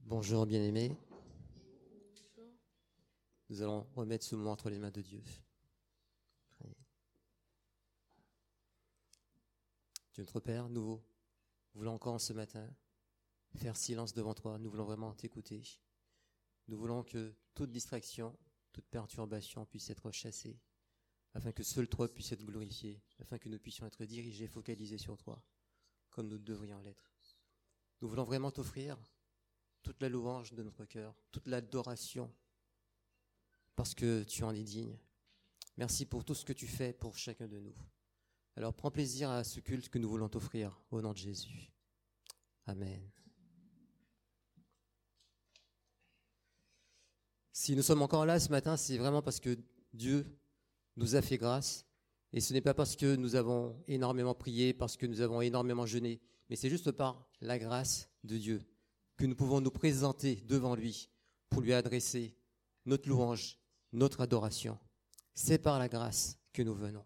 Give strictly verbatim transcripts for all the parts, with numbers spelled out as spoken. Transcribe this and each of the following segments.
Bonjour bien-aimés. Nous allons remettre ce moment entre les mains de Dieu. Dieu notre Père, nous voulons encore ce matin faire silence devant toi. Nous voulons vraiment t'écouter. Nous voulons que toute distraction, toute perturbation puisse être chassée, afin que seul toi puisse être glorifié, afin que nous puissions être dirigés, focalisés sur toi, comme nous devrions l'être. Nous voulons vraiment t'offrir toute la louange de notre cœur, toute l'adoration, parce que tu en es digne. Merci pour tout ce que tu fais pour chacun de nous. Alors prends plaisir à ce culte que nous voulons t'offrir au nom de Jésus. Amen. Si nous sommes encore là ce matin, c'est vraiment parce que Dieu nous a fait grâce. Et ce n'est pas parce que nous avons énormément prié, parce que nous avons énormément jeûné, mais c'est juste par la grâce de Dieu que nous pouvons nous présenter devant lui pour lui adresser notre louange, notre adoration. C'est par la grâce que nous venons.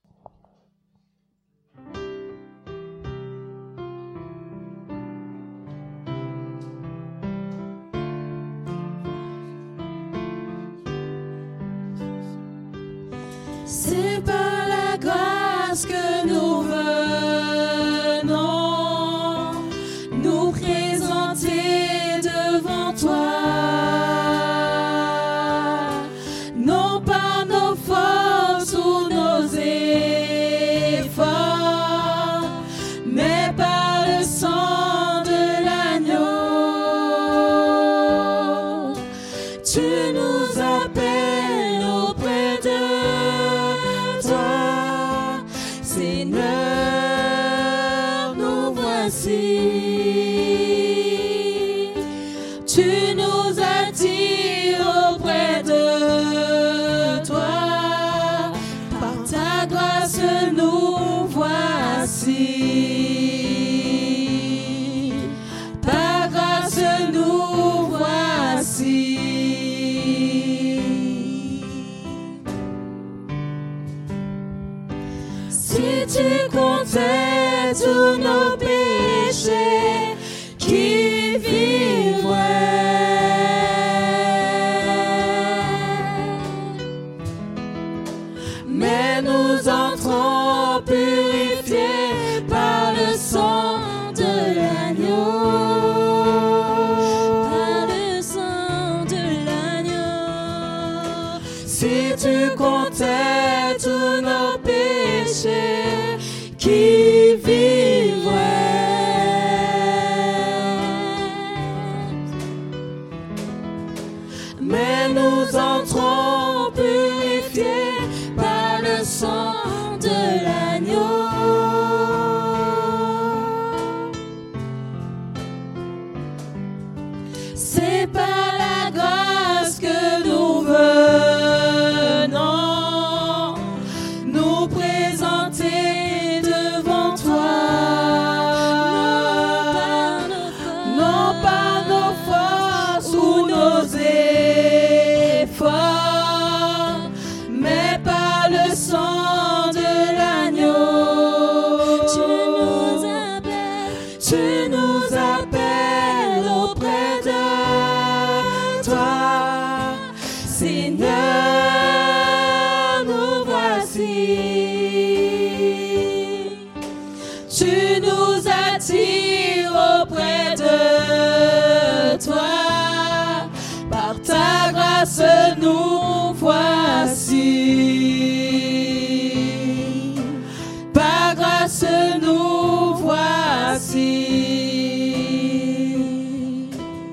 C'est par la grâce que nous venons nous présenter devant toi, non par nos forces ou nos efforts, mais par le sang de l'agneau. Tu nous appelles auprès de Seigneur, nous voici. Tu nous attires auprès de toi. Par ta grâce, nous voici. Par grâce, nous voici. Si tu comptais tous nos péchés, qui vivrait? Mais nous entrons purifiés par le sang de l'agneau. Par le sang de l'agneau. Si tu comptais tous nos péchés, qui vivrait? Mais nous entrons purifiés par le sang de l'agneau. C'est par la grâce que nous venons nous présenter devant toi, non par nos forces ou nos efforts, mais par le sang de l'agneau. Tu nous appelles, tu nous appelles auprès de toi, Seigneur, nous voici. Tu nous attires auprès de toi. Par ta grâce, nous voici. Par grâce, nous voici.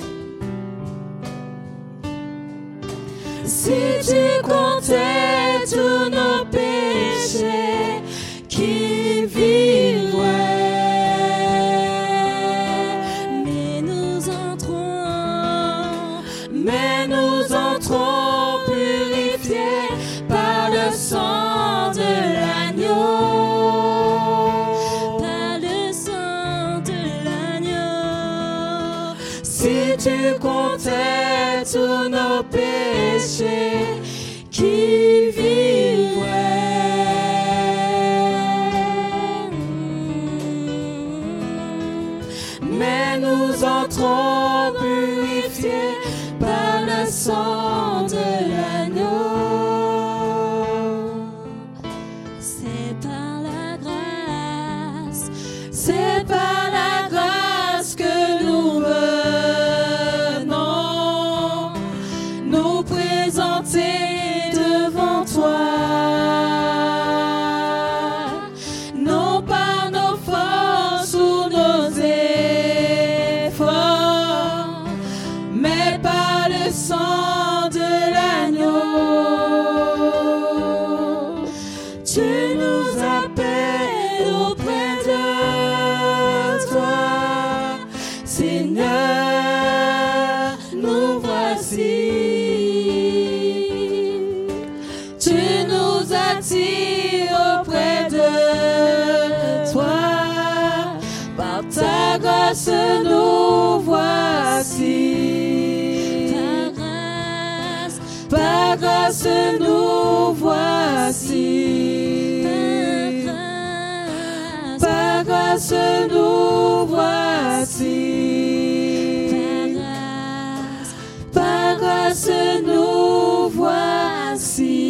Si tu comptais tous nos péchés, qui vivrait? Mais nous entrons, mais nous entrons purifiés par le sang de l'agneau. Par le sang de l'agneau. Si tu comptais tous nos péchés, qui vivrait? Mais mais nous entrons purifiés par le sang de l'agneau. C'est par la grâce, c'est par la grâce que nous venons nous présenter devant toi. Non par nos forces ou nos efforts, mais par le sang de l'agneau. Tu nous appelles auprès de toi, Seigneur, nous voici. Tu nous attires auprès de toi, par ta grâce nous voici. Par grâce nous voici. Par grâce nous voici. Par grâce nous voici.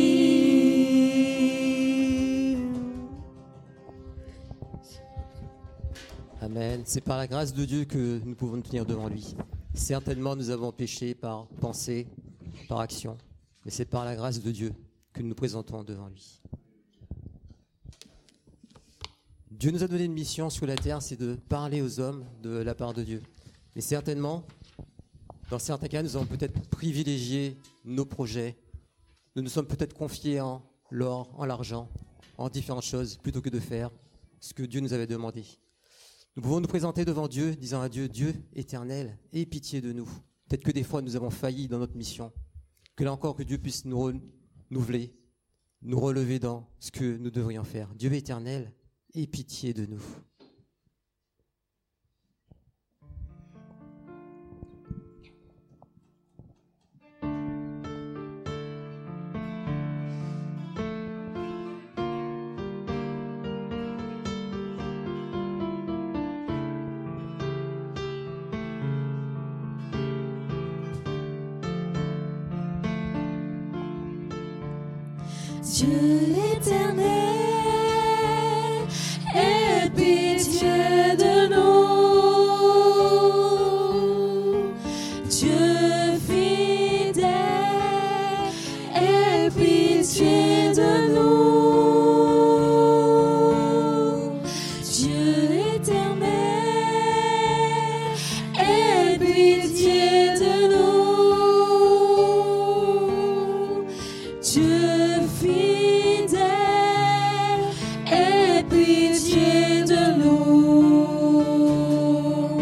Amen. C'est par la grâce de Dieu que nous pouvons nous tenir devant lui. Certainement, nous avons péché par pensée, par action, mais c'est par la grâce de Dieu que nous nous présentons devant lui. Dieu nous a donné une mission sur la terre, c'est de parler aux hommes de la part de Dieu. Mais certainement, dans certains cas, nous avons peut-être privilégié nos projets. Nous nous sommes peut-être confiés en l'or, en l'argent, en différentes choses, plutôt que de faire ce que Dieu nous avait demandé. Nous pouvons nous présenter devant Dieu, disant à Dieu, Dieu éternel, aie pitié de nous. Peut-être que des fois, nous avons failli dans notre mission. Que là encore, que Dieu puisse nous renouveler, nous relever dans ce que nous devrions faire. Dieu éternel, aie pitié de nous. Dieu éternel, aie pitié de nous. Dieu fidèle, aie pitié de nous. Dieu éternel, aie pitié de nous. Dieu fidèle, aie pitié de nous.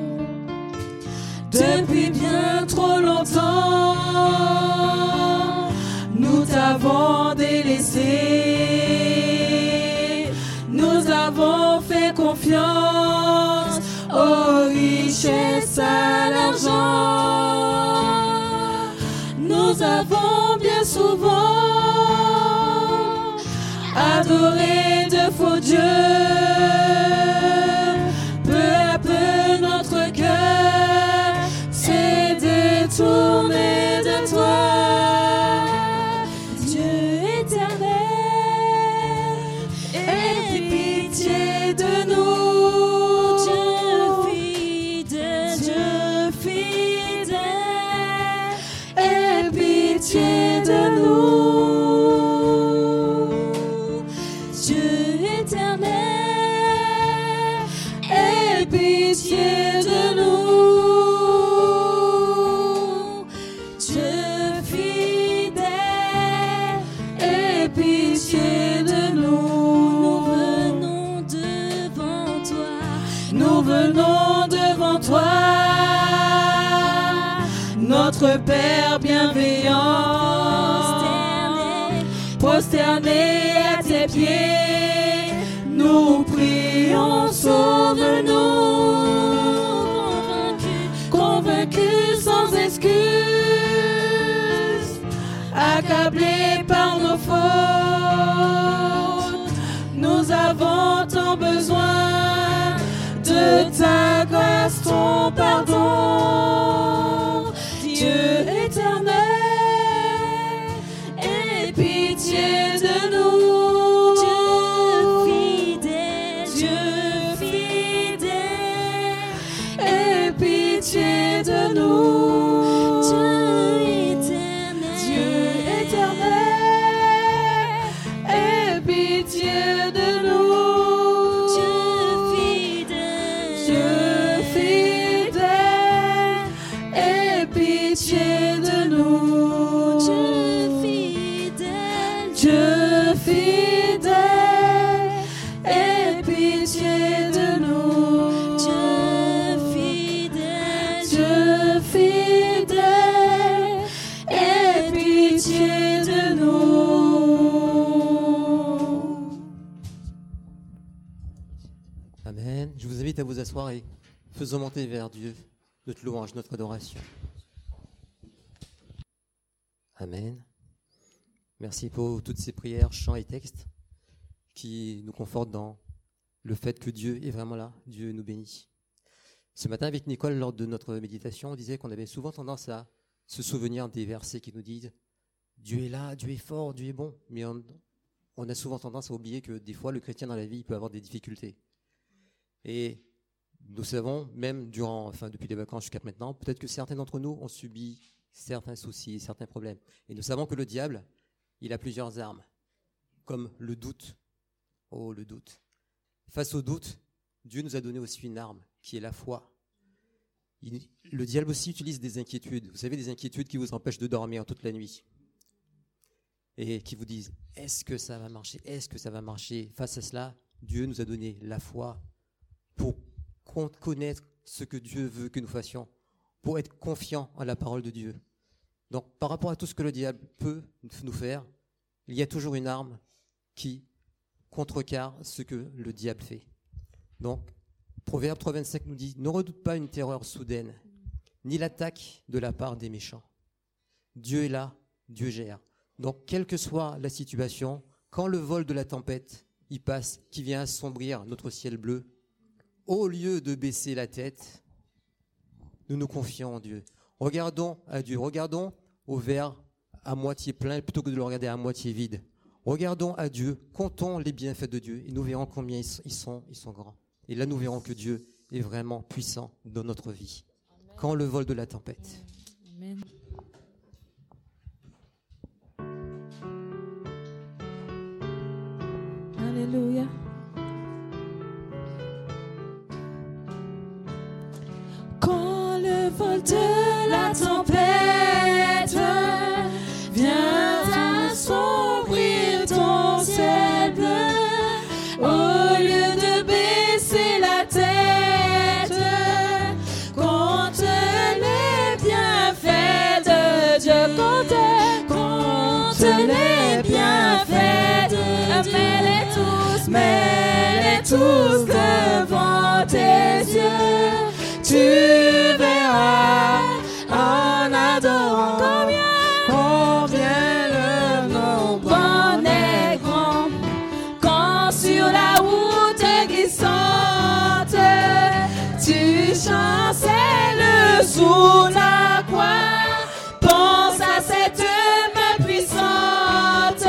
Depuis bien trop longtemps, nous t'avons délaissé. Nous avons fait confiance aux richesses, à l'argent. Nous avons bien souvent adoré de faux dieux. Peu à peu notre cœur s'est détourné de toi. Dieu éternel, aie pitié de nous. Dieu fidèle, Dieu fidèle, aie pitié de nous. Dieu éternel, aie pitié de nous. Dieu fidèle, aie pitié de nous. Nous venons devant toi. Nous venons devant toi, notre Père bienveillant, prosterné à tes pieds, nous prions, sauve-nous. Convaincus, convaincus sans excuse, accablés par nos fautes, nous avons tant besoin de ta grâce, ton pitié de nous. Dieu éternel, Dieu éternel, aie pitié de nous. Dieu fidèle, Dieu fidèle, aie pitié de nous. Dieu fidèle, Dieu fidèle, aie pitié de nous. Dieu fidèle, Dieu fidèle, aie pitié de nous. Amen. Je vous invite à vous asseoir et faisons monter vers Dieu notre louange, notre adoration. Amen. Merci pour toutes ces prières, chants et textes qui nous confortent dans le fait que Dieu est vraiment là, Dieu nous bénit. Ce matin, avec Nicole, lors de notre méditation, on disait qu'on avait souvent tendance à se souvenir des versets qui nous disent « Dieu est là, Dieu est fort, Dieu est bon », mais on, on a souvent tendance à oublier que des fois, le chrétien dans la vie peut avoir des difficultés. Et nous savons, même durant, enfin depuis les vacances jusqu'à maintenant, peut-être que certains d'entre nous ont subi certains soucis, certains problèmes. Et nous savons que le diable, il a plusieurs armes, comme le doute. Oh, le doute. Face au doute, Dieu nous a donné aussi une arme, qui est la foi. Il, le diable aussi utilise des inquiétudes. Vous savez, des inquiétudes qui vous empêchent de dormir toute la nuit. Et qui vous disent, est-ce que ça va marcher? Est-ce que ça va marcher? Face à cela, Dieu nous a donné la foi pour connaître ce que Dieu veut que nous fassions, pour être confiants en la parole de Dieu. Donc, par rapport à tout ce que le diable peut nous faire, il y a toujours une arme qui contrecarre ce que le diable fait. Donc, Proverbe trois vingt-cinq nous dit « Ne redoute pas une terreur soudaine, ni l'attaque de la part des méchants. Dieu est là, Dieu gère. » Donc, quelle que soit la situation, quand le vol de la tempête y passe, qui vient assombrir notre ciel bleu, au lieu de baisser la tête, nous nous confions en Dieu. Regardons à Dieu, regardons au verre à moitié plein plutôt que de le regarder à moitié vide. Regardons à Dieu, comptons les bienfaits de Dieu et nous verrons combien ils sont, ils sont grands. Et là, nous verrons que Dieu est vraiment puissant dans notre vie. Amen. Quand le vol de la tempête. Amen. Alléluia. Quand le vol de la tempête vient assombrir ton ciel bleu, au lieu de baisser la tête, compte les bienfaits de Dieu, compte, compte les bienfaits de Dieu, mets-les tous, mets-les tous devant tes yeux, tu verras en adorant combien, combien le nombre en est grand. Quand sur la route glissante, tu chancelles sous la croix, pense à cette main puissante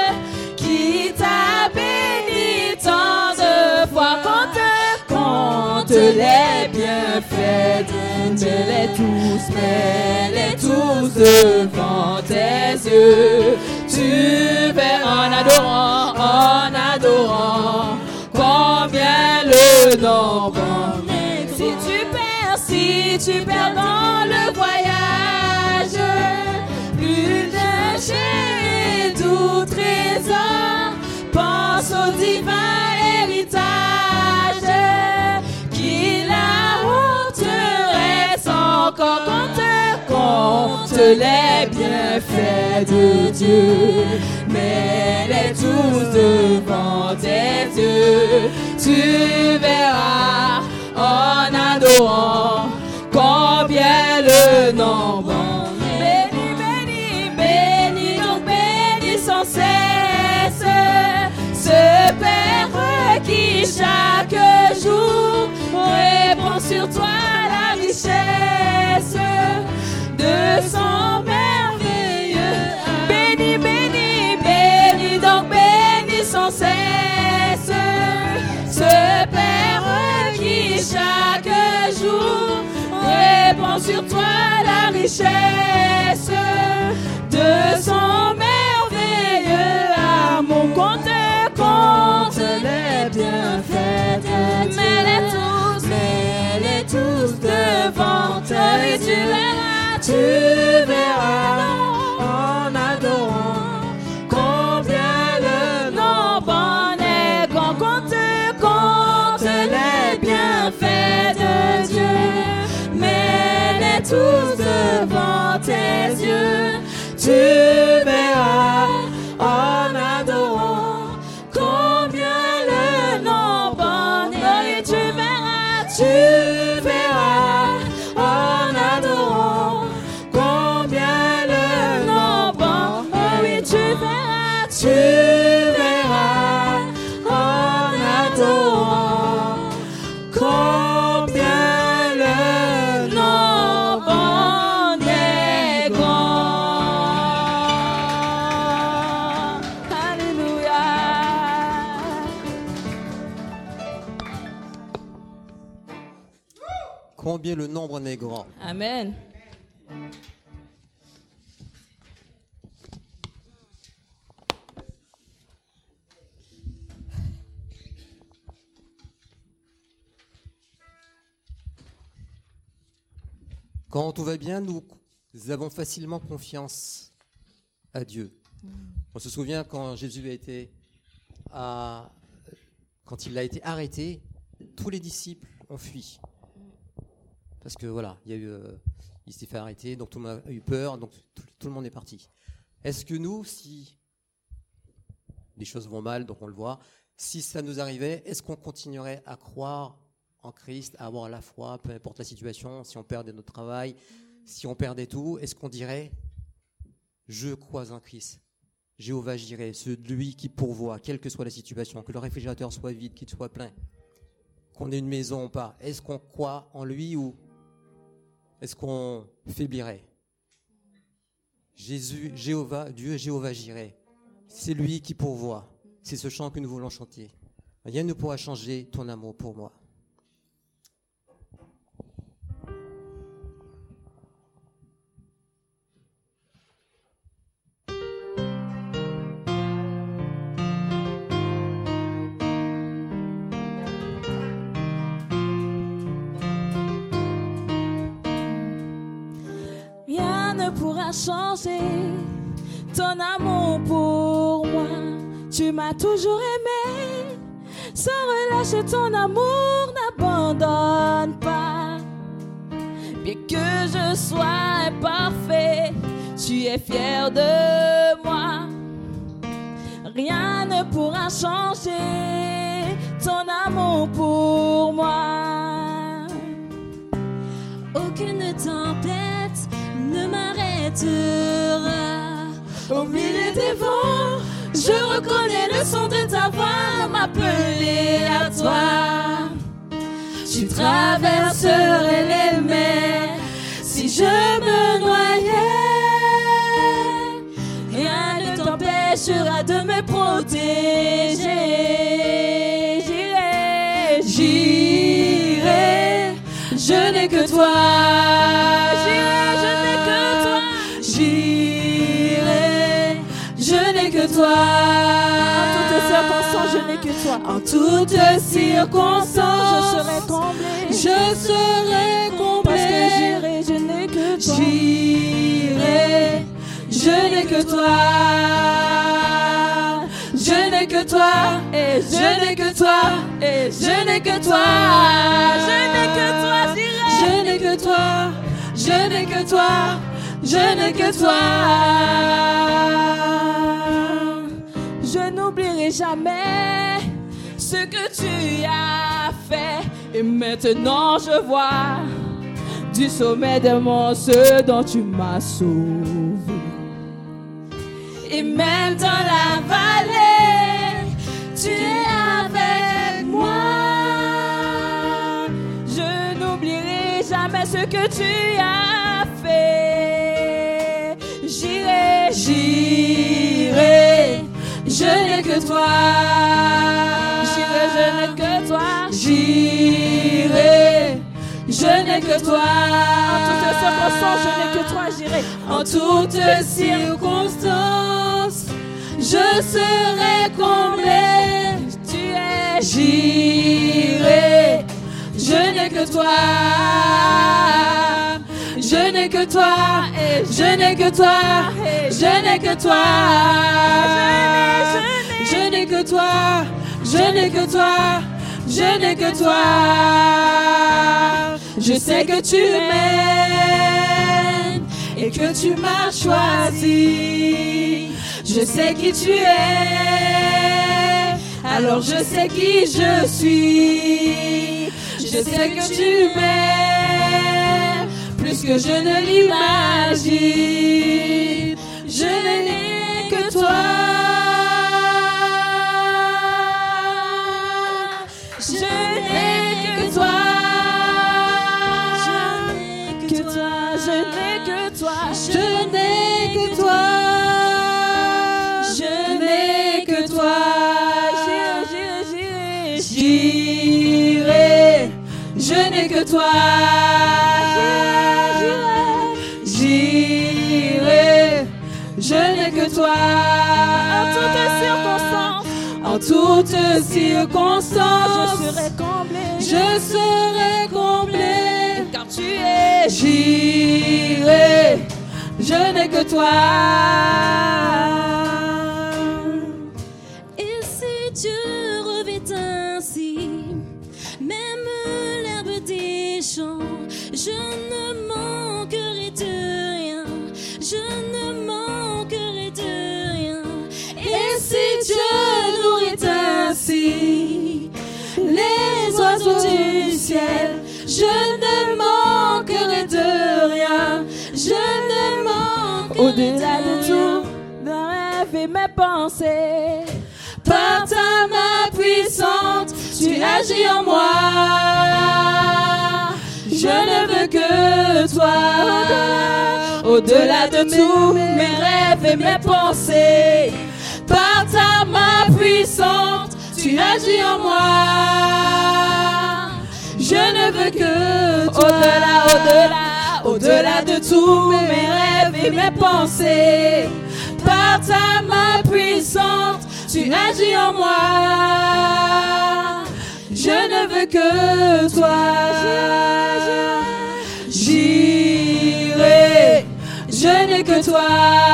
qui t'a béni tant de fois. Compte, compte les bienfaits, mets-les tous, mets-les tous devant tes yeux. Tu verras en adorant, en adorant, combien le nombre est. Si tu perds, si tu perds dans le voyage, plus d'un chez doux trésor, pense au divin héritage, qui la honte reste encore. Compte, compte les bienfaits de Dieu, mets-les tous devant tes yeux, tu verras en adorant combien le nombre est. Béni, béni, béni, donc béni sans cesse ce Père qui chaque jour répand sur toi la richesse de son merveilleux. Béni, béni, béni, donc béni sans cesse ce Père qui chaque jour Mettons sur toi la richesse de son merveilleux amour. Compte, compte les bienfaits de Dieu. Mets-les tous, mets-les tous devant toi. Et tu verras, tu verras en adorant combien le nombre est grand. Compte, compte les bienfaits de Dieu. Mets-les tous devant tes yeux. Tu verras en adorant combien le nombre est. Et tu verras, tu verras en adorant combien le nombre est. Oh oui, tu verras, tu verras en adorant combien le nombre est grand. Alléluia. Combien le nombre n'est grand. Amen. Quand tout va bien, nous avons facilement confiance à Dieu. On se souvient quand Jésus a été à, quand il a été arrêté, tous les disciples ont fui. Parce que voilà, il y a eu, euh, il s'est fait arrêter, donc tout le monde a eu peur, donc tout, tout le monde est parti. Est-ce que nous, si les choses vont mal, donc on le voit, si ça nous arrivait, est-ce qu'on continuerait à croire en Christ, à avoir la foi, peu importe la situation, si on perdait notre travail, si on perdait tout, est-ce qu'on dirait « Je crois en Christ, Jéhovah Jireh, celui qui pourvoit, quelle que soit la situation, que le réfrigérateur soit vide, qu'il soit plein, qu'on ait une maison ou pas, est-ce qu'on croit en lui ou est-ce qu'on faiblirait ?» Jésus, Jéhovah, Dieu Jéhovah Jireh, c'est lui qui pourvoit, c'est ce chant que nous voulons chanter. Rien ne pourra changer ton amour pour moi. Pourra changer ton amour pour moi. Tu m'as toujours aimé, sans relâcher ton amour n'abandonne pas. Bien que je sois imparfait, tu es fier de moi. Rien ne pourra changer ton amour pour moi. Aucune tempête ne m'arrêtera. Au milieu des vents, je reconnais le son de ta voix m'appeler à toi. Tu traverserais les mers si je me noyais. Rien ne t'empêchera de me protéger. J'irai, j'irai, je n'ai que toi. J'irai, je n'ai que toi. J'irai, je n'ai que toi. En toutes circonstances, je En toutes circonstances, serai comblé. je serai comblé. Parce que j'irai, je n'ai que toi. J'irai, je n'ai que toi. Je n'ai que toi. Et Je n'ai que toi. et Je n'ai que toi. je n'ai que toi, j'irai. Je n'ai que toi. Je n'ai que toi. Je n'ai que toi. Je n'oublierai jamais ce que tu as fait. Et maintenant je vois du sommet des monts ce dont tu m'as sauvé. Et même dans la vallée, tu es avec moi. Je n'oublierai jamais ce que tu as fait. J'irai, J'irai, je n'ai que toi. j'irai, je n'ai que toi. J'irai, je je n'ai que toi. En toutes circonstances, je serai comblé. Tu es, J'irai, je n'ai que toi. Je n'ai que toi, je n'ai que toi, je n'ai que toi. Je n'ai que toi, je n'ai que toi, je n'ai que toi. Je sais que tu m'aimes et que tu m'as choisi. Je sais qui tu es, alors je sais qui je suis. Je sais que tu m'aimes plus que je ne l'imagine. Je n'ai que toi. Je n'ai que toi. que toi, je n'ai que toi, Je n'ai que toi. Je n'ai que toi. j'irai, j'irai, J'irai. Je n'ai que toi. J'irai. Je n'ai que toi. en toutes circonstances, En toutes circonstances, je serai comblé, je serai comblé. car tu es, J'irai, je n'ai que toi. Et si Dieu revêt ainsi, même l'herbe des champs, je ne manquerai de rien, je ne manquerai de rien. Et si Dieu nourrit ainsi les oiseaux du ciel, je ne manquerai de rien. Je ne manquerai au-delà de de rien. tout, mes rêves et mes pensées. Par ta main puissante, tu agis en moi. Je ne veux que toi. Au-delà de tous mes rêves et mes pensées. Par ta main puissante, tu agis en moi. Je ne veux que toi. Au-delà, au-delà, Au-delà de tous mes rêves et mes pensées. Par ta main puissante, tu agis en moi. Je ne veux que toi. J'irai, je n'ai que toi.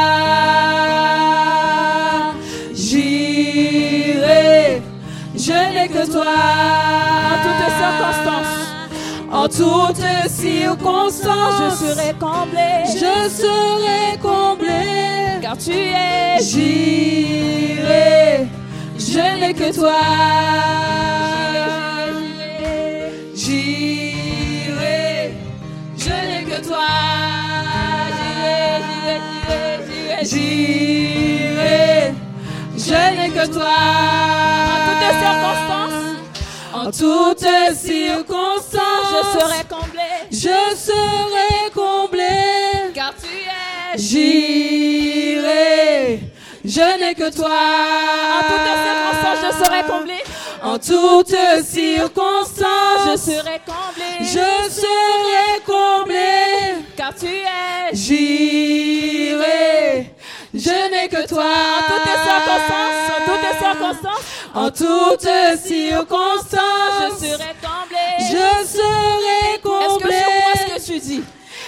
J'irai, je n'ai que toi. en toutes circonstances, En toutes circonstances, je serai comblé, je serai comblé. car tu es, J'irai, je n'ai que toi. J'irai, je n'ai que toi. J'irai, je n'ai que toi. en toutes circonstances, En toutes circonstances, je serai comblé, je serai comblé. car tu es, J'irai, je n'ai que toi. en toutes circonstances, je serai comblé, En toutes circonstances, je serai comblé, je serai comblé. car tu es, J'irai, je n'ai que toi. en toutes circonstances, en toutes circonstances, En toutes circonstances, je serai comblé. je serai Est-ce que comblé. je vois ce que tu dis?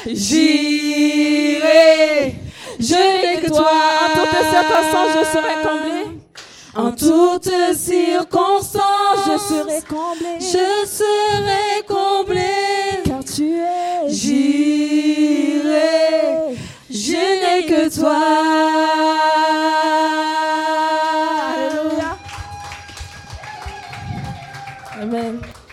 J'irai, je n'ai que toi. En toutes circonstances, je serai comblé. En toutes circonstances, Je serai comblé, je serai comblé. car tu es, J'irai, je n'ai que toi. Alléluia. Amen.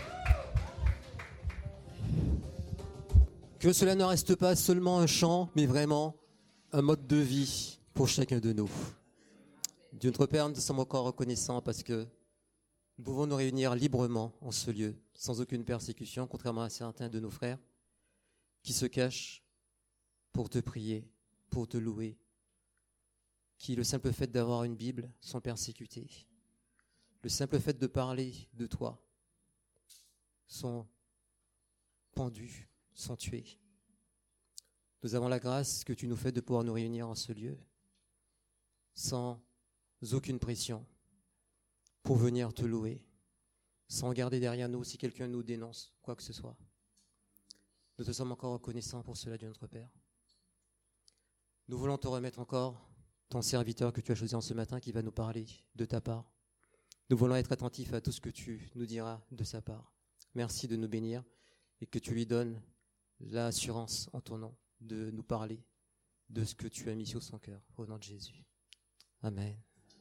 Que cela ne reste pas seulement un chant, mais vraiment un mode de vie pour chacun de nous. Dieu notre Père, nous sommes encore reconnaissants parce que nous pouvons nous réunir librement en ce lieu, sans aucune persécution, contrairement à certains de nos frères qui se cachent pour te prier, pour te louer, qui, le simple fait d'avoir une Bible, sont persécutés. Le simple fait de parler de toi sont pendus sont tués. Nous avons la grâce que tu nous fais de pouvoir nous réunir en ce lieu sans aucune pression pour venir te louer, sans garder derrière nous si quelqu'un nous dénonce, quoi que ce soit. Nous te sommes encore reconnaissants pour cela, Dieu notre Père. Nous voulons te remettre encore ton serviteur que tu as choisi en ce matin qui va nous parler de ta part. Nous voulons être attentifs à tout ce que tu nous diras de sa part. Merci de nous bénir et que tu lui donnes l'assurance en ton nom de nous parler de ce que tu as mis sur son cœur. Au nom de Jésus. Amen.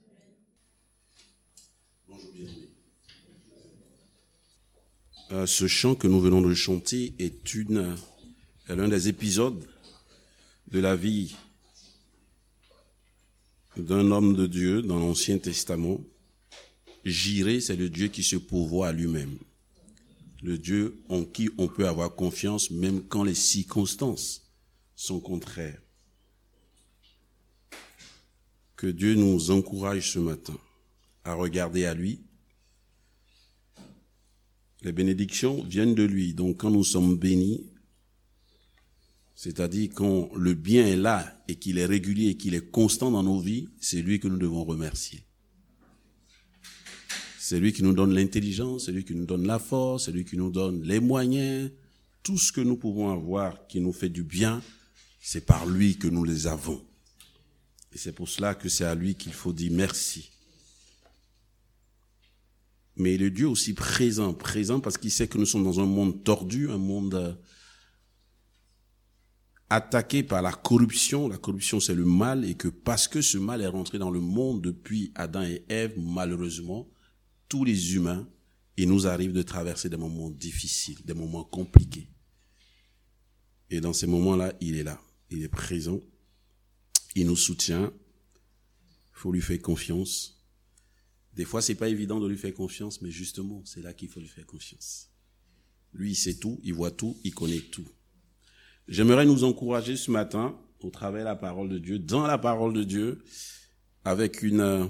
Bonjour, bienvenue. Euh, ce chant que nous venons de chanter est une, est l'un des épisodes de la vie d'un homme de Dieu dans l'Ancien Testament. Jiré, c'est le Dieu qui se pourvoit à lui-même. Le Dieu en qui on peut avoir confiance même quand les circonstances sont contraires. Que Dieu nous encourage ce matin à regarder à lui. Les bénédictions viennent de lui. Donc quand nous sommes bénis, c'est-à-dire quand le bien est là et qu'il est régulier et qu'il est constant dans nos vies, c'est lui que nous devons remercier. C'est lui qui nous donne l'intelligence, c'est lui qui nous donne la force, c'est lui qui nous donne les moyens. Tout ce que nous pouvons avoir qui nous fait du bien, c'est par lui que nous les avons. Et c'est pour cela que c'est à lui qu'il faut dire merci. Mais il est Dieu aussi présent, présent parce qu'il sait que nous sommes dans un monde tordu, un monde attaqué par la corruption. La corruption, c'est le mal, et que parce que ce mal est rentré dans le monde depuis Adam et Ève, malheureusement, tous les humains, il nous arrive de traverser des moments difficiles, des moments compliqués. Et dans ces moments-là, il est là, il est présent, il nous soutient, il faut lui faire confiance. Des fois, c'est pas évident de lui faire confiance, mais justement, c'est là qu'il faut lui faire confiance. Lui, il sait tout, il voit tout, il connaît tout. J'aimerais nous encourager ce matin, au travers de la parole de Dieu, dans la parole de Dieu, avec une,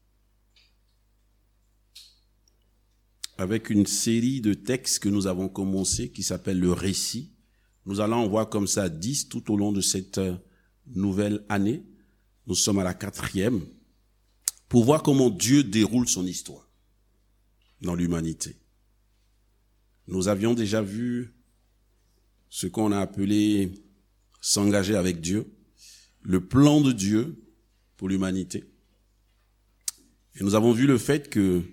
avec une série de textes que nous avons commencé, qui s'appelle le récit. Nous allons en voir comme ça dix tout au long de cette nouvelle année. Nous sommes à la quatrième, pour voir comment Dieu déroule son histoire dans l'humanité. Nous avions déjà vu ce qu'on a appelé s'engager avec Dieu, le plan de Dieu pour l'humanité. Et nous avons vu le fait que,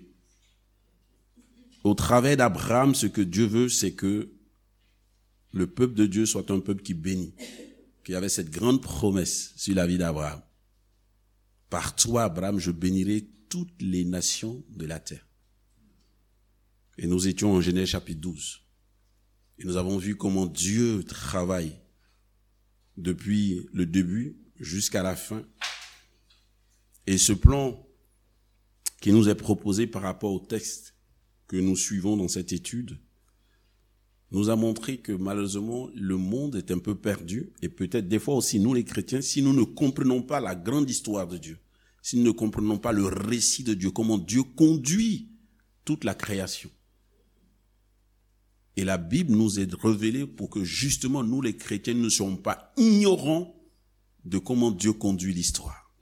au travers d'Abraham, ce que Dieu veut, c'est que le peuple de Dieu soit un peuple qui bénit, qu'il y avait cette grande promesse sur la vie d'Abraham. Par toi, Abraham, je bénirai toutes les nations de la terre. Et nous étions en Genèse chapitre douze. Et nous avons vu comment Dieu travaille depuis le début jusqu'à la fin. Et ce plan qui nous est proposé par rapport au texte que nous suivons dans cette étude nous a montré que malheureusement le monde est un peu perdu, et peut-être des fois aussi nous les chrétiens, si nous ne comprenons pas la grande histoire de Dieu, si nous ne comprenons pas le récit de Dieu, comment Dieu conduit toute la création. Et la Bible nous est révélée pour que justement nous les chrétiens ne soyons pas ignorants de comment Dieu conduit l'histoire.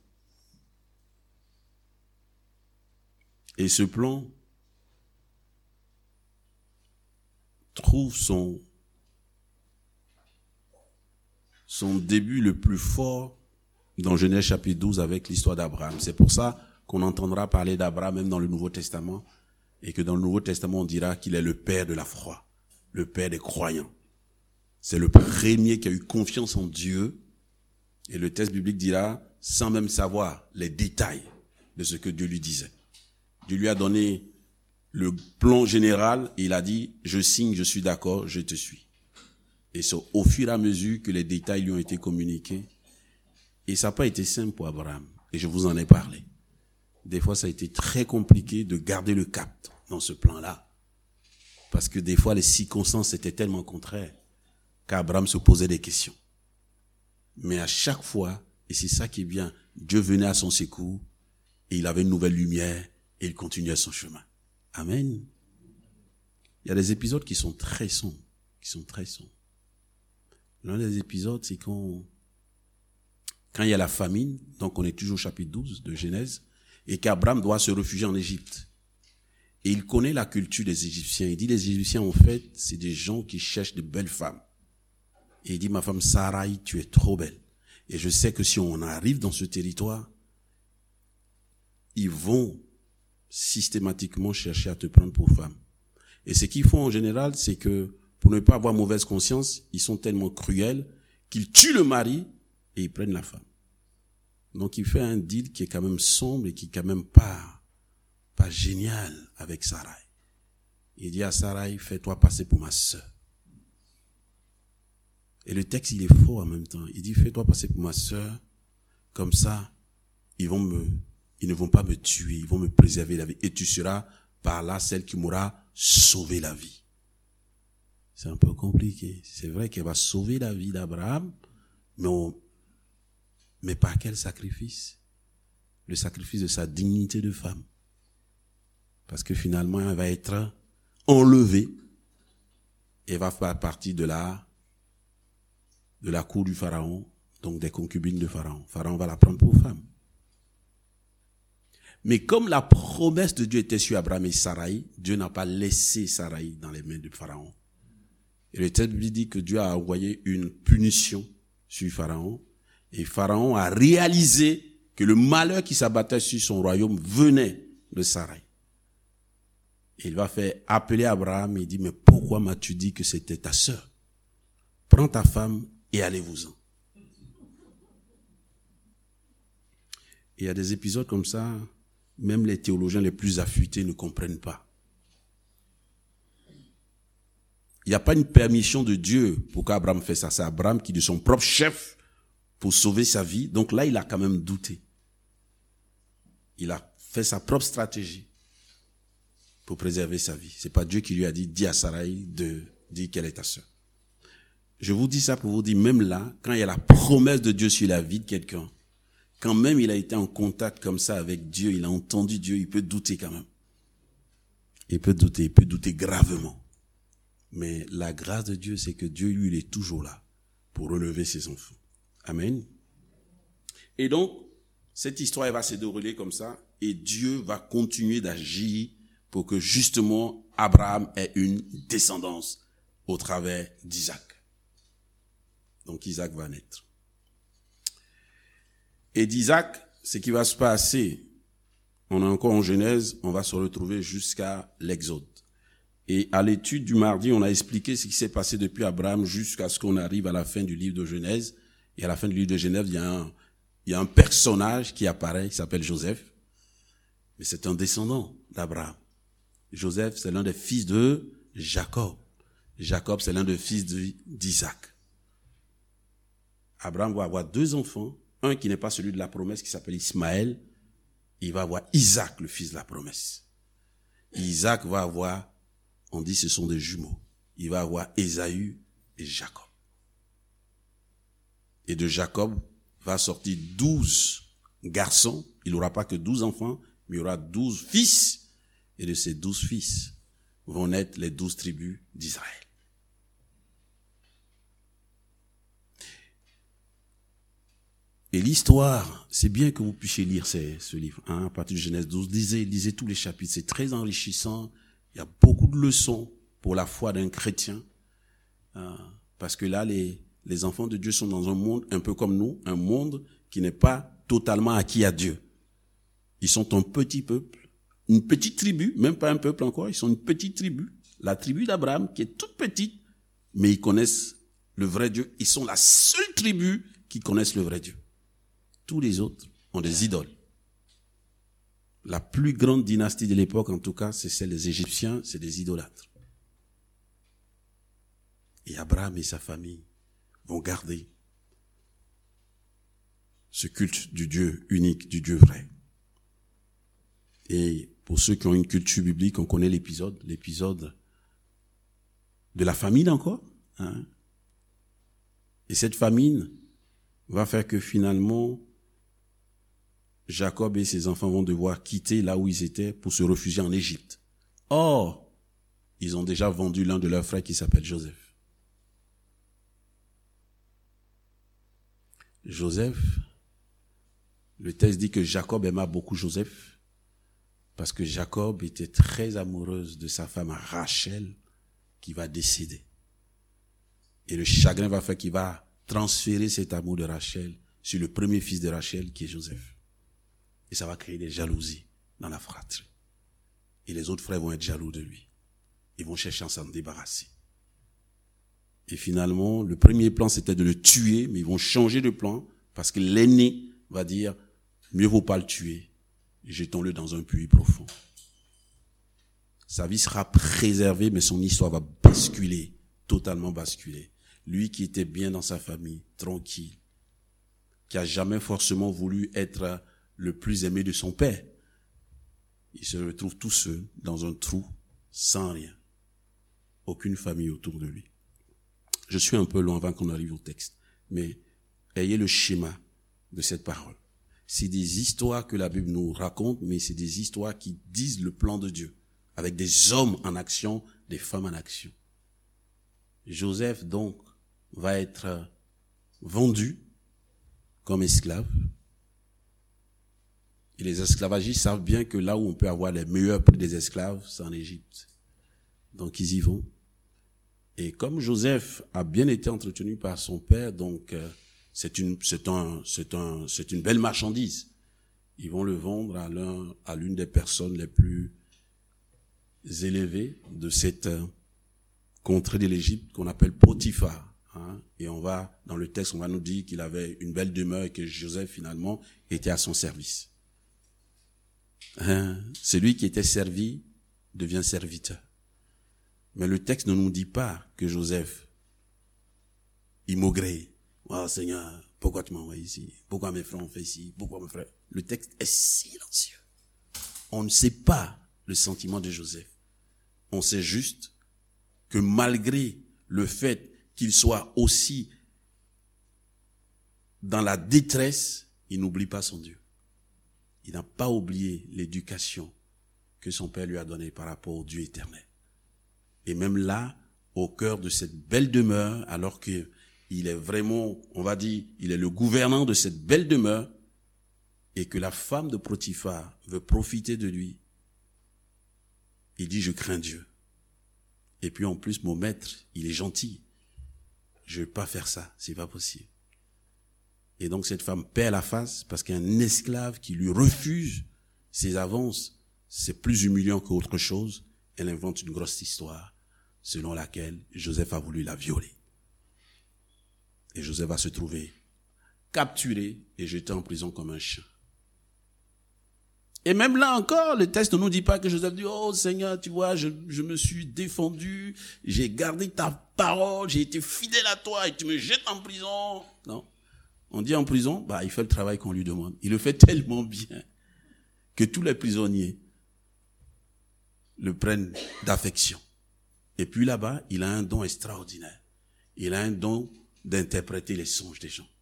Et ce plan trouve son, son début le plus fort dans Genèse chapitre douze avec l'histoire d'Abraham. C'est pour ça qu'on entendra parler d'Abraham même dans le Nouveau Testament, et que dans le Nouveau Testament on dira qu'il est le père de la foi, le père des croyants. C'est le premier qui a eu confiance en Dieu, et le texte biblique dira, sans même savoir les détails de ce que Dieu lui disait. Dieu lui a donné le plan général, et il a dit, je signe, je suis d'accord, je te suis. Et c'est au fur et à mesure que les détails lui ont été communiqués. Et ça n'a pas été simple pour Abraham, et je vous en ai parlé. Des fois, ça a été très compliqué de garder le cap dans ce plan-là. Parce que des fois, les circonstances étaient tellement contraires qu'Abraham se posait des questions. Mais à chaque fois, et c'est ça qui est bien, Dieu venait à son secours, et il avait une nouvelle lumière, et il continuait son chemin. Amen. Il y a des épisodes qui sont très sombres. qui sont très sombres. L'un des épisodes, c'est quand, quand il y a la famine, donc on est toujours au chapitre douze de Genèse, et qu'Abraham doit se réfugier en Égypte. Et il connaît la culture des Égyptiens. Il dit, les Égyptiens, en fait, c'est des gens qui cherchent de belles femmes. Et il dit, ma femme Sarai, tu es trop belle. Et je sais que si on arrive dans ce territoire, ils vont systématiquement chercher à te prendre pour femme. Et ce qu'ils font en général, c'est que pour ne pas avoir mauvaise conscience, ils sont tellement cruels qu'ils tuent le mari et ils prennent la femme. Donc il fait un deal qui est quand même sombre et qui est quand même pas, pas génial avec Sarai. Il dit à Sarai, fais-toi passer pour ma sœur. Et le texte, il est faux en même temps. Il dit, fais-toi passer pour ma sœur, comme ça, ils vont me, ils ne vont pas me tuer, ils vont me préserver la vie. Et tu seras par là celle qui m'aura sauvé la vie. C'est un peu compliqué. C'est vrai qu'elle va sauver la vie d'Abraham, mais, on, mais par quel sacrifice? Le sacrifice de sa dignité de femme. Parce que finalement, elle va être enlevée et va faire partie de la, de la cour du Pharaon, donc des concubines de Pharaon. Pharaon va la prendre pour femme. Mais comme la promesse de Dieu était sur Abraham et Sarai, Dieu n'a pas laissé Sarai dans les mains de Pharaon. Et le texte dit que Dieu a envoyé une punition sur Pharaon. Et Pharaon a réalisé que le malheur qui s'abattait sur son royaume venait de Sarai. Et il va faire appeler Abraham et il dit, mais pourquoi m'as-tu dit que c'était ta sœur? Prends ta femme et allez-vous-en. Il y a des épisodes comme ça, même les théologiens les plus affûtés ne comprennent pas. Il n'y a pas une permission de Dieu pour qu'Abraham fasse ça. C'est Abraham qui est de son propre chef pour sauver sa vie. Donc là, il a quand même douté. Il a fait sa propre stratégie pour préserver sa vie. C'est pas Dieu qui lui a dit, dis à Sarai de dire qu'elle est ta sœur. Je vous dis ça pour vous dire, même là, quand il y a la promesse de Dieu sur la vie de quelqu'un, quand même il a été en contact comme ça avec Dieu, il a entendu Dieu, il peut douter quand même. Il peut douter, il peut douter gravement. Mais la grâce de Dieu, c'est que Dieu, lui, il est toujours là pour relever ses enfants. Amen. Et donc, cette histoire, elle va se dérouler comme ça, et Dieu va continuer d'agir pour que justement Abraham ait une descendance au travers d'Isaac. Donc Isaac va naître. Et d'Isaac, ce qui va se passer, on est encore en Genèse, on va se retrouver jusqu'à l'Exode. Et à l'étude du mardi, on a expliqué ce qui s'est passé depuis Abraham jusqu'à ce qu'on arrive à la fin du livre de Genèse. Et à la fin du livre de Genèse, il y a un, il y a un personnage qui apparaît, qui s'appelle Joseph. Mais c'est un descendant d'Abraham. Joseph, c'est l'un des fils de Jacob. Jacob, c'est l'un des fils d'Isaac. Abraham va avoir deux enfants. Un qui n'est pas celui de la promesse, qui s'appelle Ismaël. Il va avoir Isaac, le fils de la promesse. Isaac va avoir, on dit ce sont des jumeaux. Il va avoir Ésaü et Jacob. Et de Jacob va sortir douze garçons. Il n'aura pas que douze enfants, mais il y aura douze fils. Et de ces douze fils vont naître les douze tribus d'Israël. Et l'histoire, c'est bien que vous puissiez lire ces, ce livre, hein, à partir de Genèse douze. Lisez, lisez tous les chapitres, c'est très enrichissant. Il y a beaucoup de leçons pour la foi d'un chrétien. Euh, parce que là, les, les enfants de Dieu sont dans un monde un peu comme nous, un monde qui n'est pas totalement acquis à Dieu. Ils sont un petit peuple, une petite tribu, même pas un peuple encore, ils sont une petite tribu. La tribu d'Abraham qui est toute petite, mais ils connaissent le vrai Dieu. Ils sont la seule tribu qui connaissent le vrai Dieu. Tous les autres ont des idoles. La plus grande dynastie de l'époque, en tout cas, c'est celle des Égyptiens, c'est des idolâtres. Et Abraham et sa famille vont garder ce culte du Dieu unique, du Dieu vrai. Et pour ceux qui ont une culture biblique, on connaît l'épisode, l'épisode de la famine encore. Hein? Et cette famine va faire que finalement, Jacob et ses enfants vont devoir quitter là où ils étaient pour se réfugier en Égypte. Or, ils ont déjà vendu l'un de leurs frères qui s'appelle Joseph. Joseph, le texte dit que Jacob aima beaucoup Joseph parce que Jacob était très amoureuse de sa femme Rachel qui va décéder. Et le chagrin va faire qu'il va transférer cet amour de Rachel sur le premier fils de Rachel qui est Joseph. Et ça va créer des jalousies dans la fratrie. Et les autres frères vont être jaloux de lui. Ils vont chercher à s'en débarrasser. Et finalement, le premier plan, c'était de le tuer, mais ils vont changer de plan parce que l'aîné va dire, mieux vaut pas le tuer, jetons-le dans un puits profond. Sa vie sera préservée, mais son histoire va basculer, totalement basculer. Lui qui était bien dans sa famille, tranquille, qui a jamais forcément voulu être le plus aimé de son père, il se retrouve tout seul dans un trou, sans rien. Aucune famille autour de lui. Je suis un peu loin avant qu'on arrive au texte, mais ayez le schéma de cette parole. C'est des histoires que la Bible nous raconte, mais c'est des histoires qui disent le plan de Dieu, avec des hommes en action, des femmes en action. Joseph, donc, va être vendu comme esclave. Et les esclavagistes savent bien que là où on peut avoir les meilleurs prix des esclaves, c'est en Égypte. Donc ils y vont. Et comme Joseph a bien été entretenu par son père, donc euh, c'est une c'est un c'est un c'est une belle marchandise. Ils vont le vendre à l'un à l'une des personnes les plus élevées de cette euh, contrée de l'Égypte qu'on appelle Potiphar. Hein, et on va dans le texte on va nous dire qu'il avait une belle demeure et que Joseph finalement était à son service. Hein, celui qui était servi devient serviteur. Mais le texte ne nous dit pas que Joseph, il maugrait. Oh Seigneur, pourquoi tu m'as envoyé ici? Pourquoi mes frères ont fait ici? Pourquoi mes frères? Le texte est silencieux. On ne sait pas le sentiment de Joseph. On sait juste que malgré le fait qu'il soit aussi dans la détresse, il n'oublie pas son Dieu. Il n'a pas oublié l'éducation que son père lui a donnée par rapport au Dieu éternel. Et même là, au cœur de cette belle demeure, alors qu'il est vraiment, on va dire, il est le gouvernant de cette belle demeure, et que la femme de Potiphar veut profiter de lui, il dit, je crains Dieu. Et puis en plus, mon maître, il est gentil. Je ne vais pas faire ça, c'est pas possible. Et donc cette femme perd la face parce qu'un esclave qui lui refuse ses avances, c'est plus humiliant qu'autre chose. Elle invente une grosse histoire selon laquelle Joseph a voulu la violer. Et Joseph va se trouver capturé et jeté en prison comme un chien. Et même là encore, le texte ne nous dit pas que Joseph dit, oh Seigneur, tu vois, je, je me suis défendu, j'ai gardé ta parole, j'ai été fidèle à toi et tu me jettes en prison. Non. On dit en prison, bah, il fait le travail qu'on lui demande. Il le fait tellement bien que tous les prisonniers le prennent d'affection. Et puis là-bas, il a un don extraordinaire. Il a un don d'interpréter les songes des gens.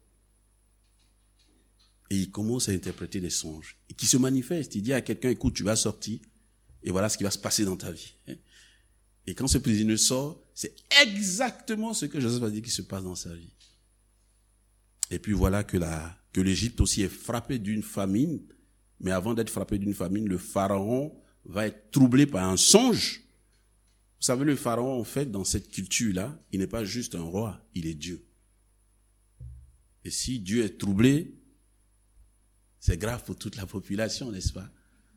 Et il commence à interpréter les songes. Et qui se manifestent. Il dit à quelqu'un, écoute, tu vas sortir, et voilà ce qui va se passer dans ta vie. Et quand ce prisonnier sort, c'est exactement ce que Joseph a dit qui se passe dans sa vie. Et puis voilà que la, que l'Égypte aussi est frappée d'une famine. Mais avant d'être frappé d'une famine, le pharaon va être troublé par un songe. Vous savez, le pharaon, en fait, dans cette culture-là, il n'est pas juste un roi, il est Dieu. Et si Dieu est troublé, c'est grave pour toute la population, n'est-ce pas?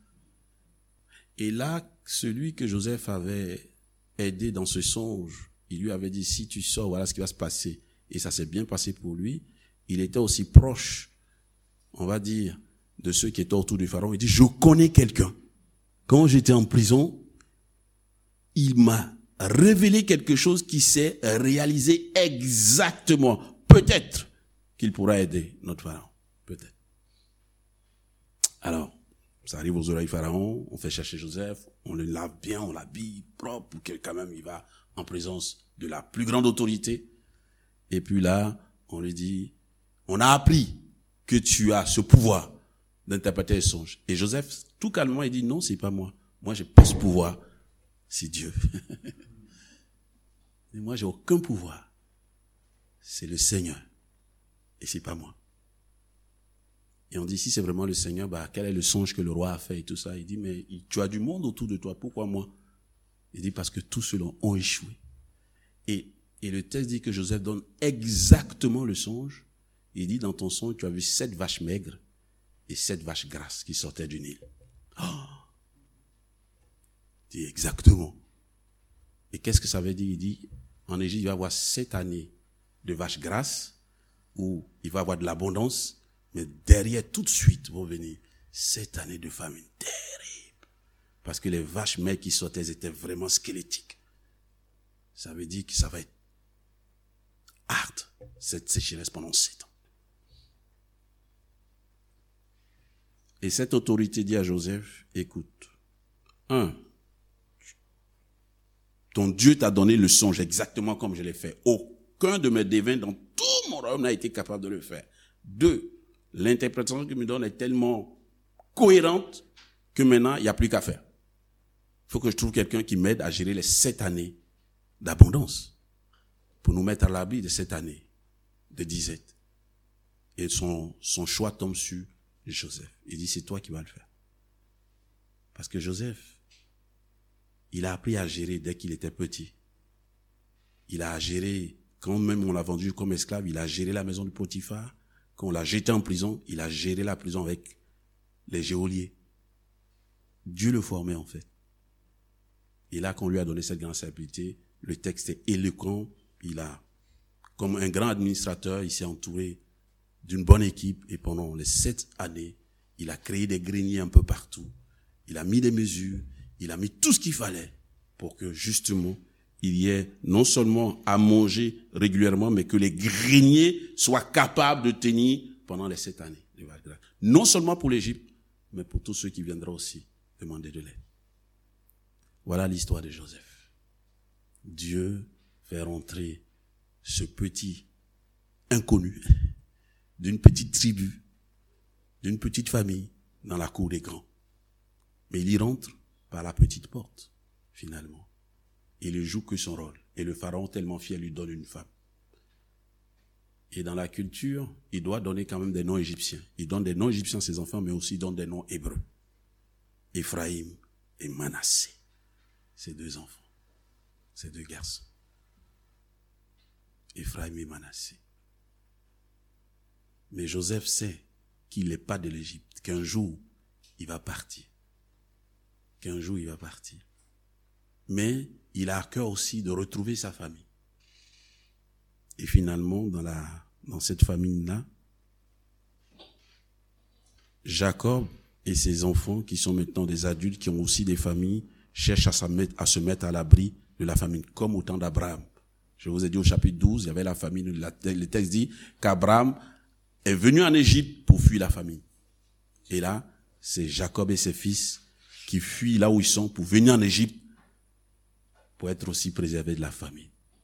Et là, celui que Joseph avait aidé dans ce songe, il lui avait dit, si tu sors, voilà ce qui va se passer. Et ça s'est bien passé pour lui. Il était aussi proche, on va dire, de ceux qui étaient autour du pharaon. Il dit, je connais quelqu'un. Quand j'étais en prison, il m'a révélé quelque chose qui s'est réalisé exactement. Peut-être qu'il pourra aider notre pharaon. Peut-être. Alors, ça arrive aux oreilles pharaon, on fait chercher Joseph, on le lave bien, on l'habille propre pour que quand même il va en présence de la plus grande autorité. Et puis là, on lui dit, on a appris que tu as ce pouvoir d'interpréter les songes. Et Joseph, tout calmement, il dit, non, c'est pas moi. Moi, j'ai pas ce pouvoir. C'est Dieu. Et moi, j'ai aucun pouvoir. C'est le Seigneur. et c'est pas moi. Et on dit, si c'est vraiment le Seigneur, bah, quel est le songe que le roi a fait et tout ça? Il dit, mais tu as du monde autour de toi, pourquoi moi? Il dit, parce que tous ceux-là ont échoué. Et, et le texte dit que Joseph donne exactement le songe. Il dit, dans ton songe, tu as vu sept vaches maigres et sept vaches grasses qui sortaient du Nil. Oh! Il dit, exactement. Et qu'est-ce que ça veut dire? Il dit, en Égypte, il va y avoir sept années de vaches grasses où il va y avoir de l'abondance. Mais derrière, tout de suite, vont venir sept années de famine terrible. Parce que les vaches maigres qui sortaient, elles étaient vraiment squelettiques. Ça veut dire que ça va être hard, cette sécheresse pendant sept ans. Et cette autorité dit à Joseph, écoute, un, ton Dieu t'a donné le songe exactement comme je l'ai fait. Aucun de mes devins dans tout mon royaume n'a été capable de le faire. Deux, l'interprétation qu'il me donne est tellement cohérente que maintenant, il n'y a plus qu'à faire. Il faut que je trouve quelqu'un qui m'aide à gérer les sept années d'abondance pour nous mettre à l'abri de cette année de disette. Et son, son choix tombe sur Joseph. Il dit, c'est toi qui vas le faire. Parce que Joseph, il a appris à gérer dès qu'il était petit. Il a géré, quand même on l'a vendu comme esclave, il a géré la maison du Potiphar. Quand on l'a jeté en prison, il a géré la prison avec les geôliers. Dieu le formait en fait. Et là, quand on lui a donné cette grande stabilité, le texte est éloquent. Il a, comme un grand administrateur, il s'est entouré d'une bonne équipe. Et pendant les sept années, il a créé des greniers un peu partout. Il a mis des mesures. Il a mis tout ce qu'il fallait pour que justement, il y ait non seulement à manger régulièrement, mais que les greniers soient capables de tenir pendant les sept années. Non seulement pour l'Égypte, mais pour tous ceux qui viendront aussi demander de l'aide. Voilà l'histoire de Joseph. Dieu fait rentrer ce petit inconnu d'une petite tribu, d'une petite famille dans la cour des grands. Mais il y rentre par la petite porte, finalement. Il ne joue que son rôle. Et le pharaon, tellement fier, lui donne une femme. Et dans la culture, il doit donner quand même des noms égyptiens. Il donne des noms égyptiens à ses enfants, mais aussi il donne des noms hébreux. Éphraïm et Manassé. Ces deux enfants. Ces deux garçons. Éphraïm et Manassé. Mais Joseph sait qu'il n'est pas de l'Égypte, qu'un jour, il va partir. Qu'un jour, il va partir. Mais il a à cœur aussi de retrouver sa famille. Et finalement, dans, la, dans cette famille-là, Jacob et ses enfants, qui sont maintenant des adultes, qui ont aussi des familles, cherchent à se mettre à, se mettre à l'abri de la famine, comme au temps d'Abraham. Je vous ai dit au chapitre douze, il y avait la famine. Le texte dit qu'Abraham est venu en Égypte pour fuir la famine. Et là, c'est Jacob et ses fils qui fuient là où ils sont pour venir en Égypte pour être aussi préservés de la famine.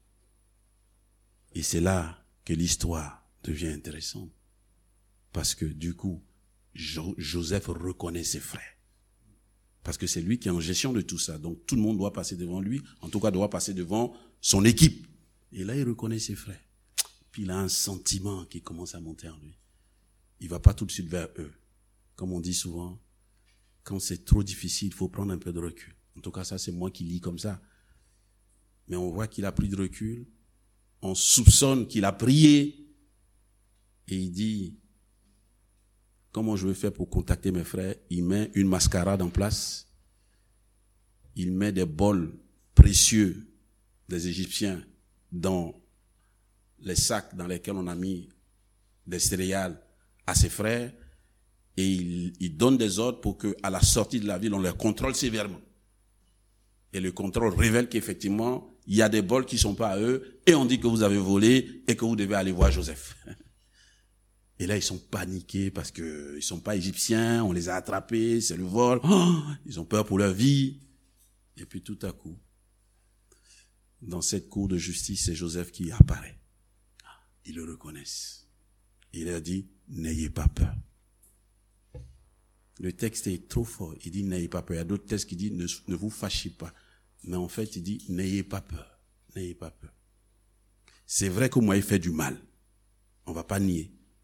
Et c'est là que l'histoire devient intéressante. Parce que du coup, Jo- Joseph reconnaît ses frères. Parce que c'est lui qui est en gestion de tout ça. Donc tout le monde doit passer devant lui, en tout cas doit passer devant son équipe. Et là, il reconnaît ses frères. Puis il a un sentiment qui commence à monter en lui. Il va pas tout de suite vers eux. Comme on dit souvent, quand c'est trop difficile, il faut prendre un peu de recul. En tout cas, ça, c'est moi qui lis comme ça. Mais on voit qu'il a pris de recul. On soupçonne qu'il a prié. Et il dit, comment je vais faire pour contacter mes frères? Il met une mascarade en place. Il met des bols précieux des Égyptiens dans les sacs dans lesquels on a mis des céréales à ses frères. Et il, il donne des ordres pour qu'à la sortie de la ville, on les contrôle sévèrement. Et le contrôle révèle qu'effectivement, il y a des bols qui ne sont pas à eux, et on dit que vous avez volé, et que vous devez aller voir Joseph. Et là, ils sont paniqués parce que ils sont pas égyptiens, on les a attrapés, c'est le vol. Oh, ils ont peur pour leur vie. Et puis tout à coup, dans cette cour de justice, c'est Joseph qui apparaît. Ils le reconnaissent. Il leur dit, n'ayez pas peur. Le texte est trop fort. Il dit, n'ayez pas peur. Il y a d'autres textes qui disent, ne, ne vous fâchez pas. Mais en fait, il dit, n'ayez pas peur. N'ayez pas peur. C'est vrai que vous m'avez fait du mal. On va pas nier.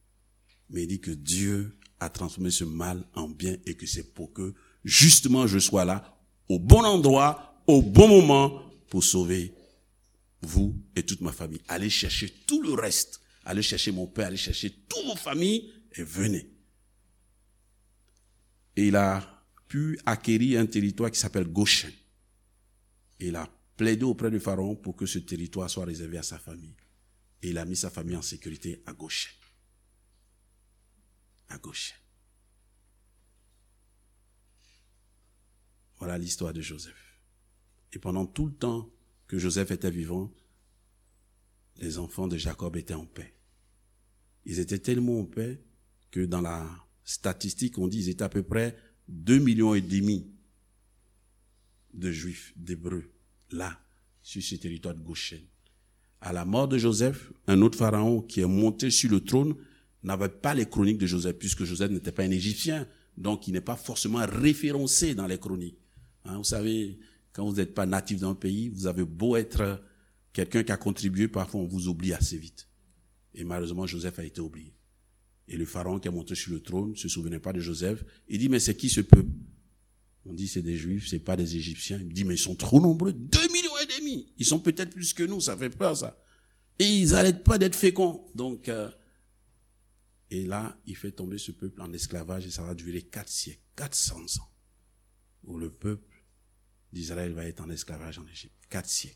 Mais il dit que Dieu a transformé ce mal en bien et que c'est pour que justement je sois là, au bon endroit, au bon moment, pour sauver vous et toute ma famille. Allez chercher tout le reste. Allez chercher mon père, allez chercher toutes vos familles et venez. Et il a pu acquérir un territoire qui s'appelle Goshen. Et il a plaidé auprès du Pharaon pour que ce territoire soit réservé à sa famille. Et il a mis sa famille en sécurité à Goshen. À Goshen. Voilà l'histoire de Joseph. Et pendant tout le temps que Joseph était vivant, les enfants de Jacob étaient en paix. Ils étaient tellement en paix que dans la statistique, on dit qu'ils étaient à peu près deux millions et demi de Juifs, d'Hébreux, là, sur ce territoire de Goshen. À la mort de Joseph, un autre pharaon qui est monté sur le trône n'avait pas les chroniques de Joseph, puisque Joseph n'était pas un Égyptien, donc il n'est pas forcément référencé dans les chroniques. Hein, vous savez, quand vous n'êtes pas natif d'un pays, vous avez beau être quelqu'un qui a contribué, parfois on vous oublie assez vite. Et malheureusement, Joseph a été oublié. Et le pharaon qui est monté sur le trône ne se souvenait pas de Joseph. Il dit, mais c'est qui ce peuple? On dit, c'est des Juifs, c'est pas des Égyptiens. Il dit, mais ils sont trop nombreux, deux millions et demi. Ils sont peut-être plus que nous, ça fait peur ça. Et ils n'arrêtent pas d'être féconds. Donc, euh, et là, il fait tomber ce peuple en esclavage et ça va durer quatre siècles, quatre cents ans, où le peuple d'Israël va être en esclavage en Égypte. Quatre siècles.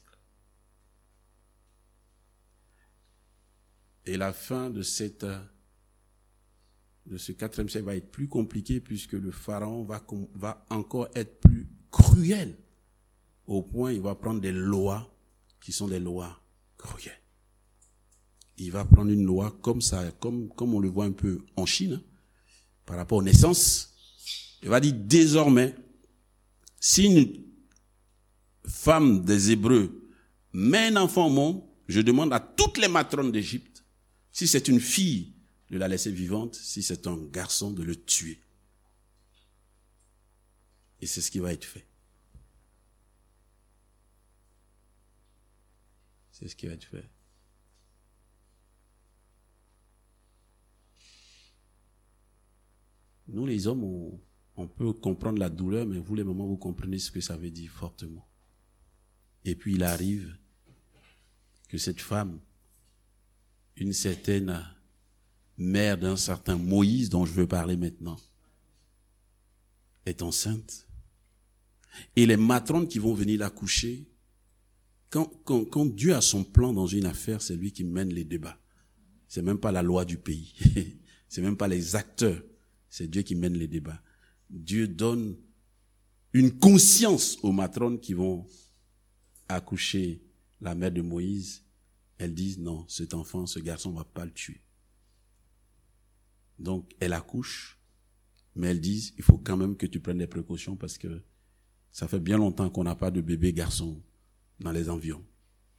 Et la fin de cette, de ce quatrième siècle va être plus compliquée puisque le pharaon va, va encore être plus cruel. Au point, il va prendre des lois qui sont des lois cruelles. Il va prendre une loi comme ça, comme, comme on le voit un peu en Chine, hein, par rapport aux naissances. Il va dire désormais, si une femme des Hébreux met un enfant au monde, je demande à toutes les matrones d'Égypte, si c'est une fille, de la laisser vivante, si c'est un garçon, de le tuer. Et c'est ce qui va être fait. C'est ce qui va être fait. Nous, les hommes, on, on peut comprendre la douleur, mais vous, les mamans, vous comprenez ce que ça veut dire fortement. Et puis, il arrive que cette femme, une certaine mère d'un certain Moïse, dont je veux parler maintenant, est enceinte. Et les matrones qui vont venir la coucher, quand, quand, quand Dieu a son plan dans une affaire, c'est lui qui mène les débats. C'est même pas la loi du pays. C'est même pas les acteurs. C'est Dieu qui mène les débats. Dieu donne une conscience aux matrones qui vont accoucher la mère de Moïse. Elles disent non, cet enfant, ce garçon, on ne va pas le tuer. Donc, elle accouche, mais elles disent, il faut quand même que tu prennes des précautions parce que ça fait bien longtemps qu'on n'a pas de bébé garçon dans les environs.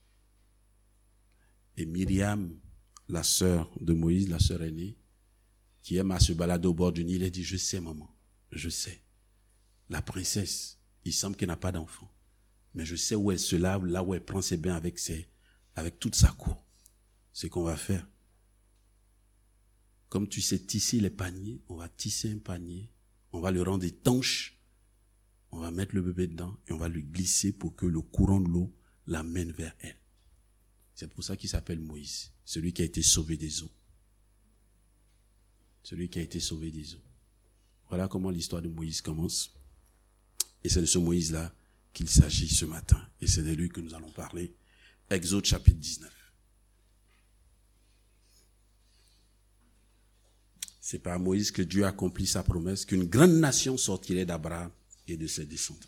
Et Myriam, la sœur de Moïse, la sœur aînée, qui aime à se balader au bord du Nil, elle dit, je sais maman, je sais. La princesse, il semble qu'elle n'a pas d'enfant, mais je sais où elle se lave, là où elle prend ses bains avec ses avec toute sa cour. C'est qu'on va faire. Comme tu sais tisser les paniers, on va tisser un panier, on va le rendre étanche, on va mettre le bébé dedans et on va lui glisser pour que le courant de l'eau l'amène vers elle. C'est pour ça qu'il s'appelle Moïse, celui qui a été sauvé des eaux. Celui qui a été sauvé des eaux. Voilà comment l'histoire de Moïse commence. Et c'est de ce Moïse-là qu'il s'agit ce matin. Et c'est de lui que nous allons parler. Exode chapitre dix-neuf. C'est par Moïse que Dieu accomplit sa promesse qu'une grande nation sortirait d'Abraham et de ses descendants.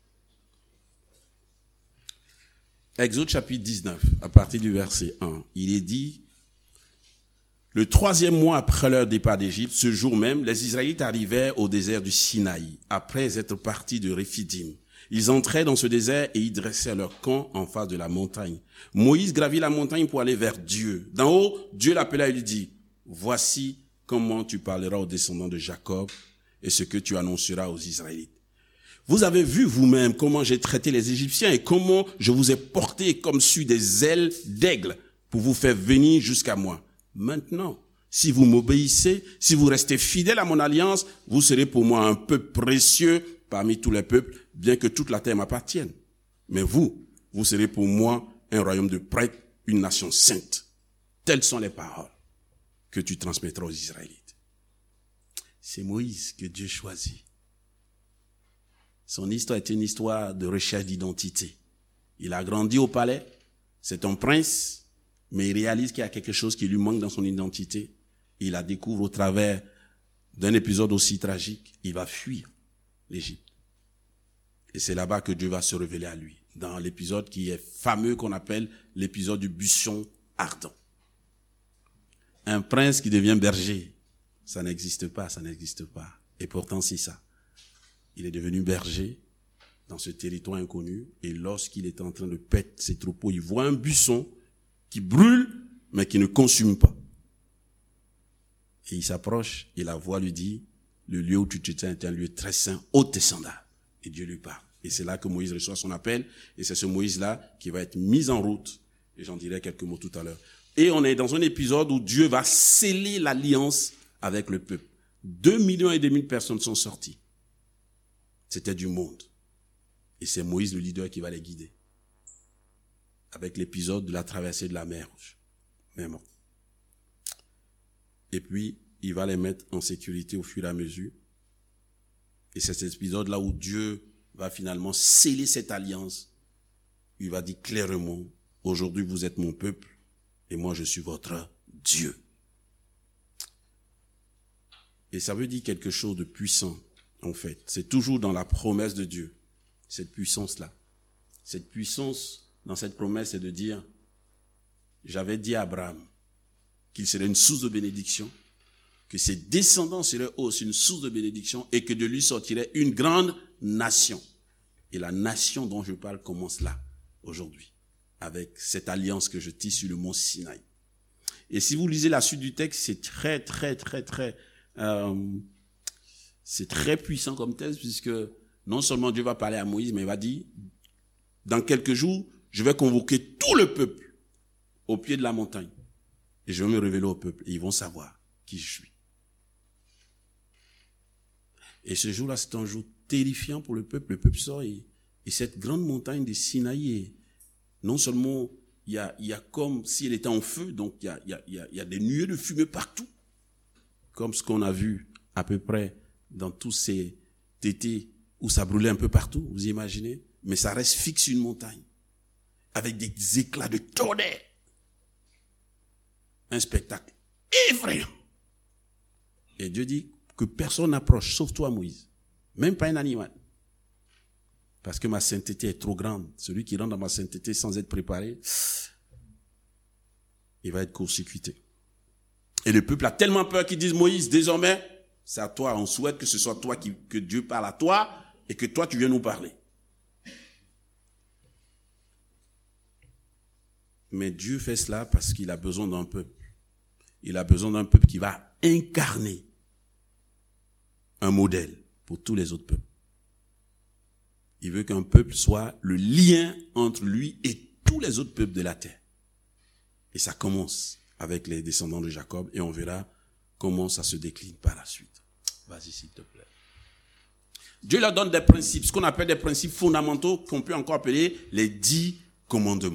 Exode chapitre dix-neuf, à partir du verset un, il est dit, le troisième mois après leur départ d'Égypte, ce jour même, les Israélites arrivèrent au désert du Sinaï, après être partis de Réphidim. Ils entraient dans ce désert et y dressèrent leur camp en face de la montagne. Moïse gravit la montagne pour aller vers Dieu. D'en haut, Dieu l'appela et lui dit, voici comment tu parleras aux descendants de Jacob et ce que tu annonceras aux Israélites. Vous avez vu vous-même comment j'ai traité les Égyptiens et comment je vous ai porté comme sur des ailes d'aigle pour vous faire venir jusqu'à moi. Maintenant, Si vous m'obéissez, si vous restez fidèles à mon alliance, vous serez pour moi un peuple précieux parmi tous les peuples, bien que toute la terre m'appartienne. Mais vous, vous serez pour moi un royaume de prêtres, une nation sainte. Telles sont les paroles que tu transmettras aux Israélites. C'est Moïse que Dieu choisit. Son histoire est une histoire de recherche d'identité. Il a grandi au palais, c'est un prince, mais il réalise qu'il y a quelque chose qui lui manque dans son identité. Il la découvre au travers d'un épisode aussi tragique. Il va fuir l'Égypte. Et c'est là-bas que Dieu va se révéler à lui, dans l'épisode qui est fameux, qu'on appelle l'épisode du buisson ardent. Un prince qui devient berger, ça n'existe pas, ça n'existe pas. Et pourtant, c'est ça. Il est devenu berger dans ce territoire inconnu, et lorsqu'il est en train de paître ses troupeaux, il voit un buisson qui brûle, mais qui ne consume pas. Et il s'approche, et la voix lui dit, le lieu où tu te tiens est un lieu très saint, ôte tes sandales. Et Dieu lui parle. Et c'est là que Moïse reçoit son appel, et c'est ce Moïse-là qui va être mis en route, et j'en dirai quelques mots tout à l'heure. Et on est dans un épisode où Dieu va sceller l'alliance avec le peuple. Deux millions et demi de personnes sont sorties. C'était du monde. Et c'est Moïse le leader qui va les guider. Avec l'épisode de la traversée de la mer Rouge. Même. Et puis, il va les mettre en sécurité au fur et à mesure. Et c'est cet épisode-là où Dieu va finalement sceller cette alliance. Il va dire clairement, aujourd'hui vous êtes mon peuple et moi je suis votre Dieu. Et ça veut dire quelque chose de puissant, en fait. C'est toujours dans la promesse de Dieu, cette puissance-là. Cette puissance dans cette promesse, c'est de dire, j'avais dit à Abraham qu'il serait une source de bénédiction, que ses descendants seraient aussi une source de bénédiction et que de lui sortirait une grande nation. Et la nation dont je parle commence là, aujourd'hui, avec cette alliance que je tisse sur le mont Sinaï. Et si vous lisez la suite du texte, c'est très, très, très, très, euh, c'est très puissant comme texte, puisque non seulement Dieu va parler à Moïse, mais il va dire, dans quelques jours, je vais convoquer tout le peuple au pied de la montagne. Et je vais me révéler au peuple. Et ils vont savoir qui je suis. Et ce jour-là, c'est un jour terrifiant pour le peuple. Le peuple sort et, et cette grande montagne de Sinaï, est, non seulement il y a, il y a comme si elle était en feu, donc il y a, il y a, il y a, il y a des nuées de fumée partout. Comme ce qu'on a vu à peu près dans tous ces étés où ça brûlait un peu partout, vous imaginez? Mais ça reste fixe une montagne, avec des éclats de tonnerre. Un spectacle effrayant. Et Dieu dit que personne n'approche, sauf toi, Moïse. Même pas un animal. Parce que ma sainteté est trop grande. Celui qui rentre dans ma sainteté sans être préparé, il va être court-circuité. Et le peuple a tellement peur qu'ils disent, Moïse, désormais, c'est à toi. On souhaite que ce soit toi, qui, que Dieu parle à toi et que toi, tu viennes nous parler. Mais Dieu fait cela parce qu'il a besoin d'un peuple. Il a besoin d'un peuple qui va incarner un modèle pour tous les autres peuples. Il veut qu'un peuple soit le lien entre lui et tous les autres peuples de la terre. Et ça commence avec les descendants de Jacob et on verra comment ça se décline par la suite. Vas-y, s'il te plaît. Dieu leur donne des principes, ce qu'on appelle des principes fondamentaux qu'on peut encore appeler les dix commandements.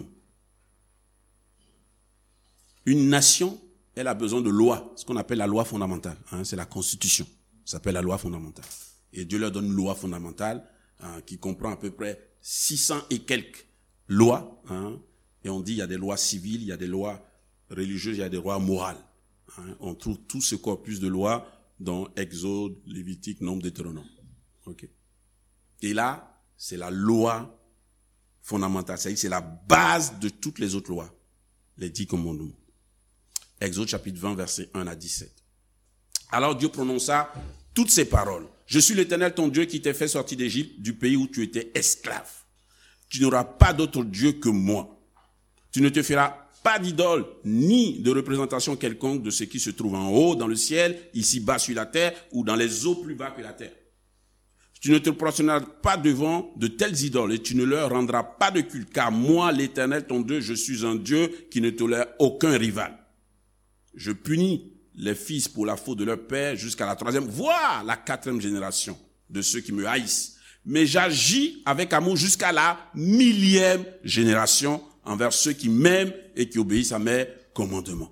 Une nation, elle a besoin de lois, ce qu'on appelle la loi fondamentale. Hein, c'est la constitution, ça s'appelle la loi fondamentale. Et Dieu leur donne une loi fondamentale hein, qui comprend à peu près six cents et quelques lois. Hein, et on dit il y a des lois civiles, il y a des lois religieuses, il y a des lois morales. Hein, on trouve tout ce corpus de lois dans Exode, Lévitique, Nombre, Deutéronome. Okay. Et là, c'est la loi fondamentale, c'est-à-dire c'est la base de toutes les autres lois, les dix commandements. Exode chapitre vingt, versets un à dix-sept. Alors Dieu prononça toutes ces paroles. Je suis l'Éternel ton Dieu qui t'ai fait sortir d'Égypte, du pays où tu étais esclave. Tu n'auras pas d'autre Dieu que moi. Tu ne te feras pas d'idole, ni de représentation quelconque de ce qui se trouve en haut, dans le ciel, ici bas sur la terre, ou dans les eaux plus bas que la terre. Tu ne te prosterneras pas devant de telles idoles, et tu ne leur rendras pas de culte, car moi, l'Éternel ton Dieu, je suis un Dieu qui ne tolère aucun rival. Je punis les fils pour la faute de leur père jusqu'à la troisième, voire la quatrième génération de ceux qui me haïssent. Mais j'agis avec amour jusqu'à la millième génération envers ceux qui m'aiment et qui obéissent à mes commandements.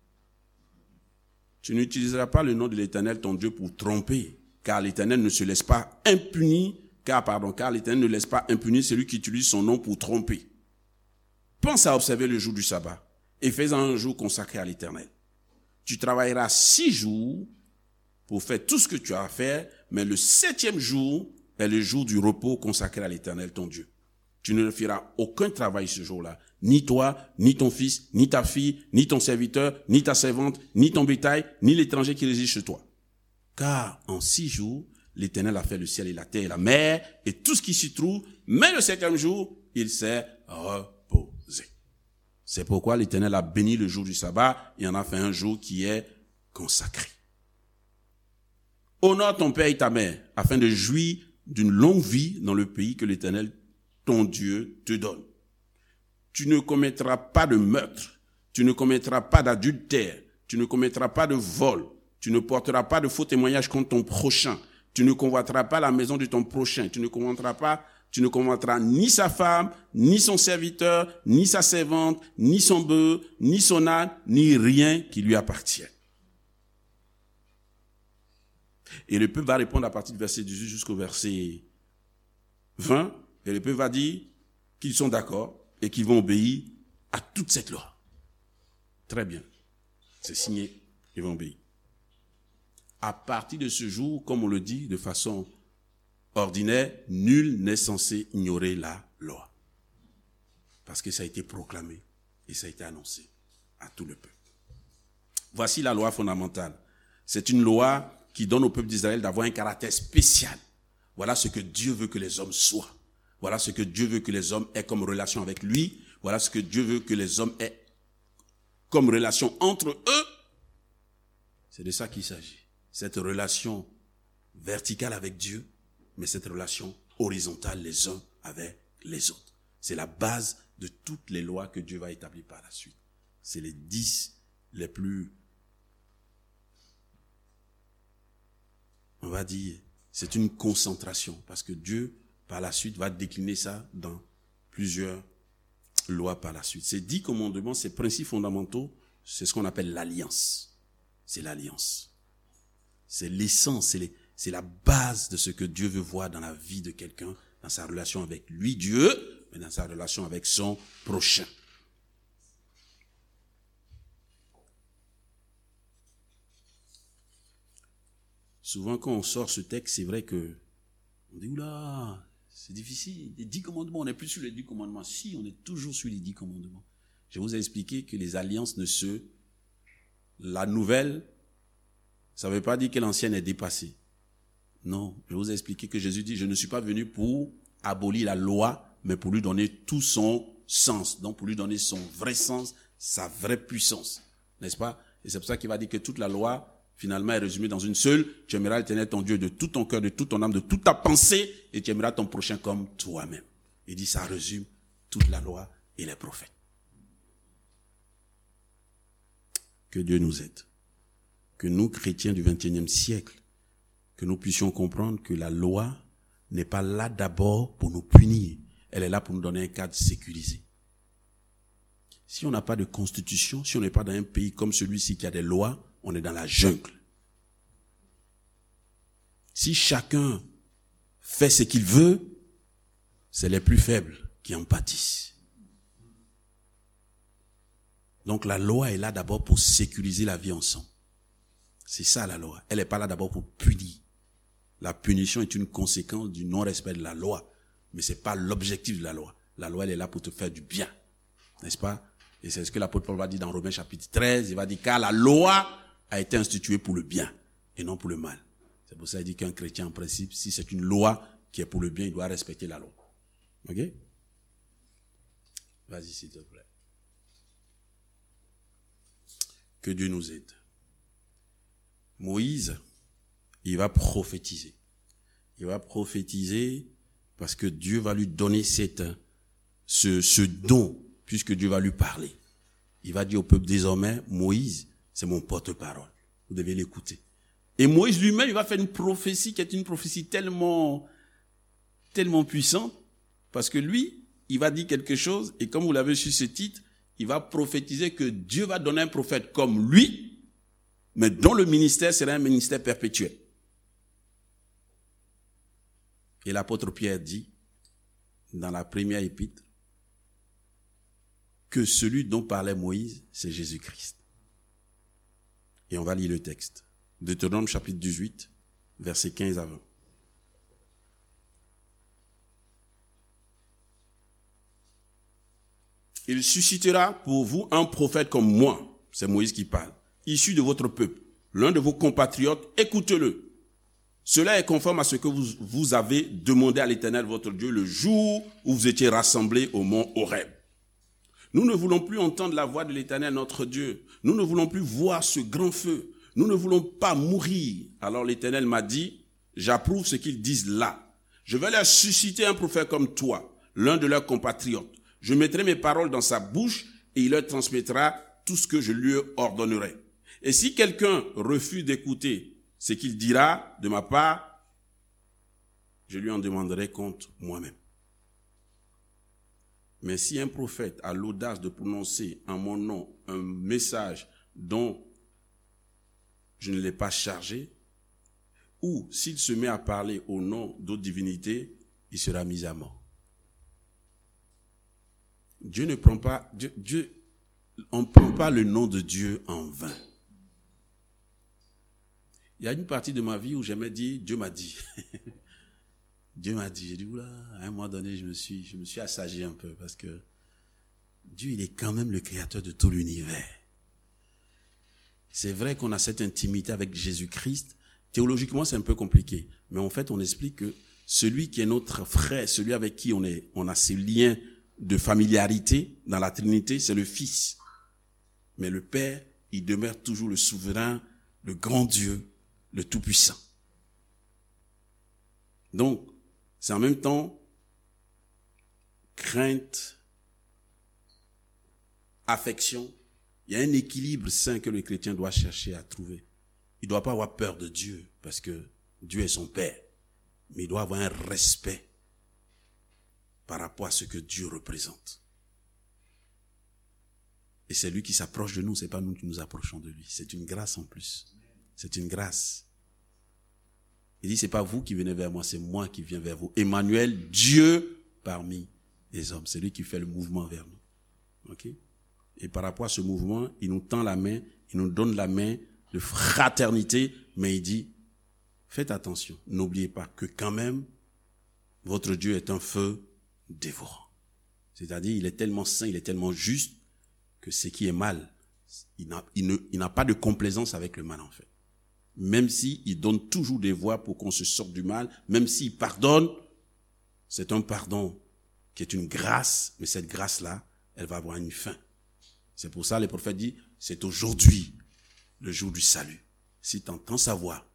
Tu n'utiliseras pas le nom de l'Éternel, ton Dieu, pour tromper, car l'Éternel ne se laisse pas impuni, car, pardon, car l'Éternel ne laisse pas impuni celui qui utilise son nom pour tromper. Pense à observer le jour du sabbat et fais-en un jour consacré à l'Éternel. Tu travailleras six jours pour faire tout ce que tu as à faire, mais le septième jour est le jour du repos consacré à l'Éternel, ton Dieu. Tu ne feras aucun travail ce jour-là, ni toi, ni ton fils, ni ta fille, ni ton serviteur, ni ta servante, ni ton bétail, ni l'étranger qui réside chez toi. Car en six jours, l'Éternel a fait le ciel et la terre et la mer et tout ce qui s'y trouve, mais le septième jour, il s'est reposé. C'est pourquoi l'Éternel a béni le jour du sabbat et en a fait un jour qui est consacré. Honore ton père et ta mère afin de jouir d'une longue vie dans le pays que l'Éternel, ton Dieu, te donne. Tu ne commettras pas de meurtre, tu ne commettras pas d'adultère, tu ne commettras pas de vol, tu ne porteras pas de faux témoignages contre ton prochain, tu ne convoiteras pas la maison de ton prochain, tu ne convoiteras pas, tu ne convoiteras ni sa femme, ni son serviteur, ni sa servante, ni son bœuf, ni son âne, ni rien qui lui appartienne. Et le peuple va répondre à partir du verset dix-huit jusqu'au verset vingt, et le peuple va dire qu'ils sont d'accord et qu'ils vont obéir à toute cette loi. Très bien. C'est signé, ils vont obéir. À partir de ce jour, comme on le dit de façon ordinaire, nul n'est censé ignorer la loi. Parce que ça a été proclamé et ça a été annoncé à tout le peuple. Voici la loi fondamentale. C'est une loi qui donne au peuple d'Israël d'avoir un caractère spécial. Voilà ce que Dieu veut que les hommes soient. Voilà ce que Dieu veut que les hommes aient comme relation avec lui. Voilà ce que Dieu veut que les hommes aient comme relation entre eux. C'est de ça qu'il s'agit. Cette relation verticale avec Dieu, mais cette relation horizontale les uns avec les autres. C'est la base de toutes les lois que Dieu va établir par la suite. C'est les dix les plus, on va dire, c'est une concentration, parce que Dieu, par la suite, va décliner ça dans plusieurs lois par la suite. Ces dix commandements, ces principes fondamentaux, c'est ce qu'on appelle l'alliance. C'est l'alliance. C'est l'essence, c'est, les, c'est la base de ce que Dieu veut voir dans la vie de quelqu'un, dans sa relation avec lui, Dieu, mais dans sa relation avec son prochain. Souvent, quand on sort ce texte, c'est vrai que on dit, oula, c'est difficile. Les dix commandements, on n'est plus sur les dix commandements. Si, on est toujours sur les dix commandements. Je vous ai expliqué que les alliances ne se... La nouvelle, ça ne veut pas dire que l'ancienne est dépassée. Non, je vous ai expliqué que Jésus dit, je ne suis pas venu pour abolir la loi, mais pour lui donner tout son sens. Donc, pour lui donner son vrai sens, sa vraie puissance. N'est-ce pas? Et c'est pour ça qu'il va dire que toute la loi, finalement, est résumée dans une seule. Tu aimeras l'Éternel ton Dieu de tout ton cœur, de toute ton âme, de toute ta pensée, et tu aimeras ton prochain comme toi-même. Il dit, ça résume toute la loi et les prophètes. Que Dieu nous aide. Que nous, chrétiens du vingt et unième siècle, que nous puissions comprendre que la loi n'est pas là d'abord pour nous punir. Elle est là pour nous donner un cadre sécurisé. Si on n'a pas de constitution, si on n'est pas dans un pays comme celui-ci qui a des lois, on est dans la jungle. Si chacun fait ce qu'il veut, c'est les plus faibles qui en pâtissent. Donc la loi est là d'abord pour sécuriser la vie ensemble. C'est ça la loi. Elle n'est pas là d'abord pour punir. La punition est une conséquence du non-respect de la loi. Mais ce n'est pas l'objectif de la loi. La loi, elle est là pour te faire du bien. N'est-ce pas? Et c'est ce que l'apôtre Paul va dire dans Romains chapitre treize. Il va dire, car la loi a été instituée pour le bien et non pour le mal. C'est pour ça qu'il dit qu'un chrétien, en principe, si c'est une loi qui est pour le bien, il doit respecter la loi. Ok? Vas-y, s'il te plaît. Que Dieu nous aide. Moïse, il va prophétiser. Il va prophétiser parce que Dieu va lui donner cette, ce, ce don, puisque Dieu va lui parler. Il va dire au peuple désormais, Moïse, c'est mon porte-parole. Vous devez l'écouter. Et Moïse lui-même, il va faire une prophétie qui est une prophétie tellement, tellement puissante, parce que lui, il va dire quelque chose, et comme vous l'avez su ce titre, il va prophétiser que Dieu va donner un prophète comme lui, mais dont le ministère sera un ministère perpétuel. Et l'apôtre Pierre dit, dans la première épître, que celui dont parlait Moïse, c'est Jésus-Christ. Et on va lire le texte. Deutéronome chapitre dix-huit, versets quinze à vingt. Il suscitera pour vous un prophète comme moi, c'est Moïse qui parle, issu de votre peuple, l'un de vos compatriotes, écoutez-le. Cela est conforme à ce que vous, vous avez demandé à l'Éternel votre Dieu le jour où vous étiez rassemblés au mont Horeb. Nous ne voulons plus entendre la voix de l'Éternel notre Dieu. Nous ne voulons plus voir ce grand feu. Nous ne voulons pas mourir. Alors l'Éternel m'a dit, j'approuve ce qu'ils disent là. Je vais leur susciter un prophète comme toi, l'un de leurs compatriotes. Je mettrai mes paroles dans sa bouche et il leur transmettra tout ce que je lui ordonnerai. Et si quelqu'un refuse d'écouter ce qu'il dira de ma part, je lui en demanderai compte moi-même. Mais si un prophète a l'audace de prononcer en mon nom un message dont je ne l'ai pas chargé, ou s'il se met à parler au nom d'autres divinités, il sera mis à mort. Dieu ne prend pas, Dieu, Dieu, on ne prend pas le nom de Dieu en vain. Il y a une partie de ma vie où j'aimais dire, Dieu m'a dit. Dieu m'a dit, j'ai dit, oula, à un moment donné, je me suis, je me suis assagi un peu parce que Dieu, il est quand même le créateur de tout l'univers. C'est vrai qu'on a cette intimité avec Jésus-Christ. Théologiquement, c'est un peu compliqué. Mais en fait, on explique que celui qui est notre frère, celui avec qui on est, on a ces liens de familiarité dans la Trinité, c'est le Fils. Mais le Père, il demeure toujours le souverain, le grand Dieu, le Tout-Puissant. Donc, c'est en même temps crainte, affection. Il y a un équilibre sain que le chrétien doit chercher à trouver. Il ne doit pas avoir peur de Dieu parce que Dieu est son Père. Mais il doit avoir un respect par rapport à ce que Dieu représente. Et c'est lui qui s'approche de nous, c'est pas nous qui nous approchons de lui. C'est une grâce en plus. C'est une grâce. Il dit, c'est pas vous qui venez vers moi, c'est moi qui viens vers vous. Emmanuel, Dieu parmi les hommes. C'est lui qui fait le mouvement vers nous. Ok? Et par rapport à ce mouvement, il nous tend la main, il nous donne la main de fraternité, mais il dit, faites attention, n'oubliez pas que quand même, votre Dieu est un feu dévorant. C'est-à-dire, il est tellement saint, il est tellement juste, que ce qui est mal, il n'a, il ne, il n'a pas de complaisance avec le mal en fait. Même si il donne toujours des voies pour qu'on se sorte du mal, même s'il pardonne, c'est un pardon qui est une grâce, mais cette grâce-là, elle va avoir une fin. C'est pour ça que le prophète dit, c'est aujourd'hui le jour du salut. Si tu entends sa voix,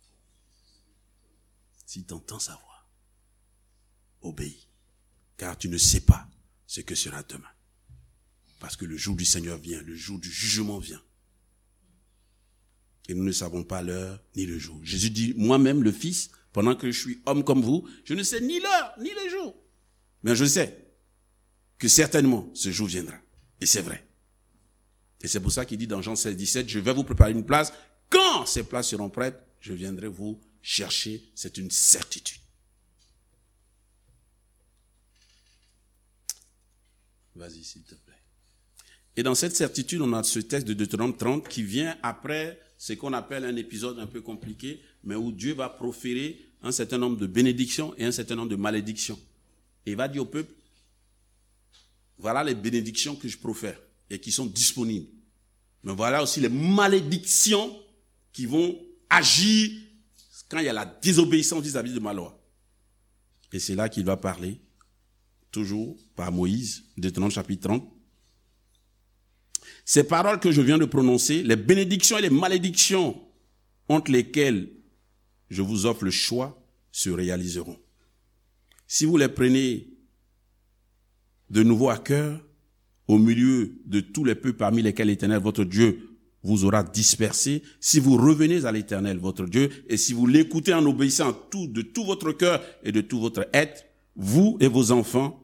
si tu entends sa voix, obéis, car tu ne sais pas ce que sera demain. Parce que le jour du Seigneur vient, le jour du jugement vient. Et nous ne savons pas l'heure ni le jour. Jésus dit, moi-même, le Fils, pendant que je suis homme comme vous, je ne sais ni l'heure ni le jour. Mais je sais que certainement ce jour viendra. Et c'est vrai. Et c'est pour ça qu'il dit dans Jean seize, dix-sept, je vais vous préparer une place. Quand ces places seront prêtes, je viendrai vous chercher. C'est une certitude. Vas-y, s'il te plaît. Et dans cette certitude, on a ce texte de Deutéronome trente qui vient après ce qu'on appelle un épisode un peu compliqué, mais où Dieu va proférer un certain nombre de bénédictions et un certain nombre de malédictions. Et il va dire au peuple, voilà les bénédictions que je profère et qui sont disponibles. Mais voilà aussi les malédictions qui vont agir quand il y a la désobéissance vis-à-vis de ma loi. Et c'est là qu'il va parler, toujours par Moïse, Deutéronome chapitre trente. Ces paroles que je viens de prononcer, les bénédictions et les malédictions entre lesquelles je vous offre le choix, se réaliseront. Si vous les prenez de nouveau à cœur, au milieu de tous les peuples parmi lesquels l'Éternel, votre Dieu, vous aura dispersé si vous revenez à l'Éternel, votre Dieu, et si vous l'écoutez en obéissant tout, de tout votre cœur et de tout votre être, vous et vos enfants,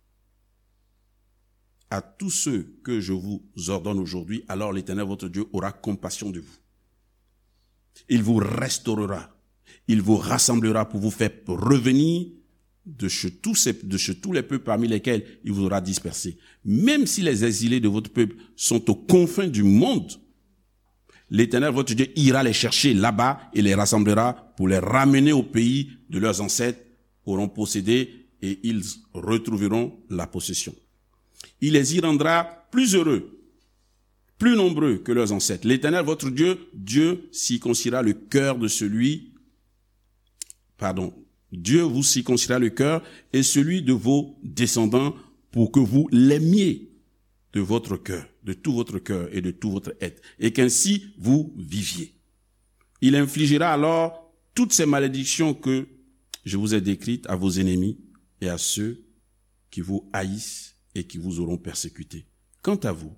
à tous ceux que je vous ordonne aujourd'hui, alors l'Éternel, votre Dieu, aura compassion de vous. Il vous restaurera. Il vous rassemblera pour vous faire revenir de chez tous, ces, de chez tous les peuples parmi lesquels il vous aura dispersé. Même si les exilés de votre peuple sont aux confins du monde, l'Éternel, votre Dieu, ira les chercher là-bas et les rassemblera pour les ramener au pays de leurs ancêtres, auront possédé, et ils retrouveront la possession. Il les y rendra plus heureux, plus nombreux que leurs ancêtres. L'Éternel, votre Dieu, Dieu circoncira le cœur de celui, pardon, Dieu vous circoncira le cœur et celui de vos descendants pour que vous l'aimiez de votre cœur, de tout votre cœur et de tout votre être, et qu'ainsi vous viviez. Il infligera alors toutes ces malédictions que je vous ai décrites à vos ennemis et à ceux qui vous haïssent et qui vous auront persécuté. Quant à vous,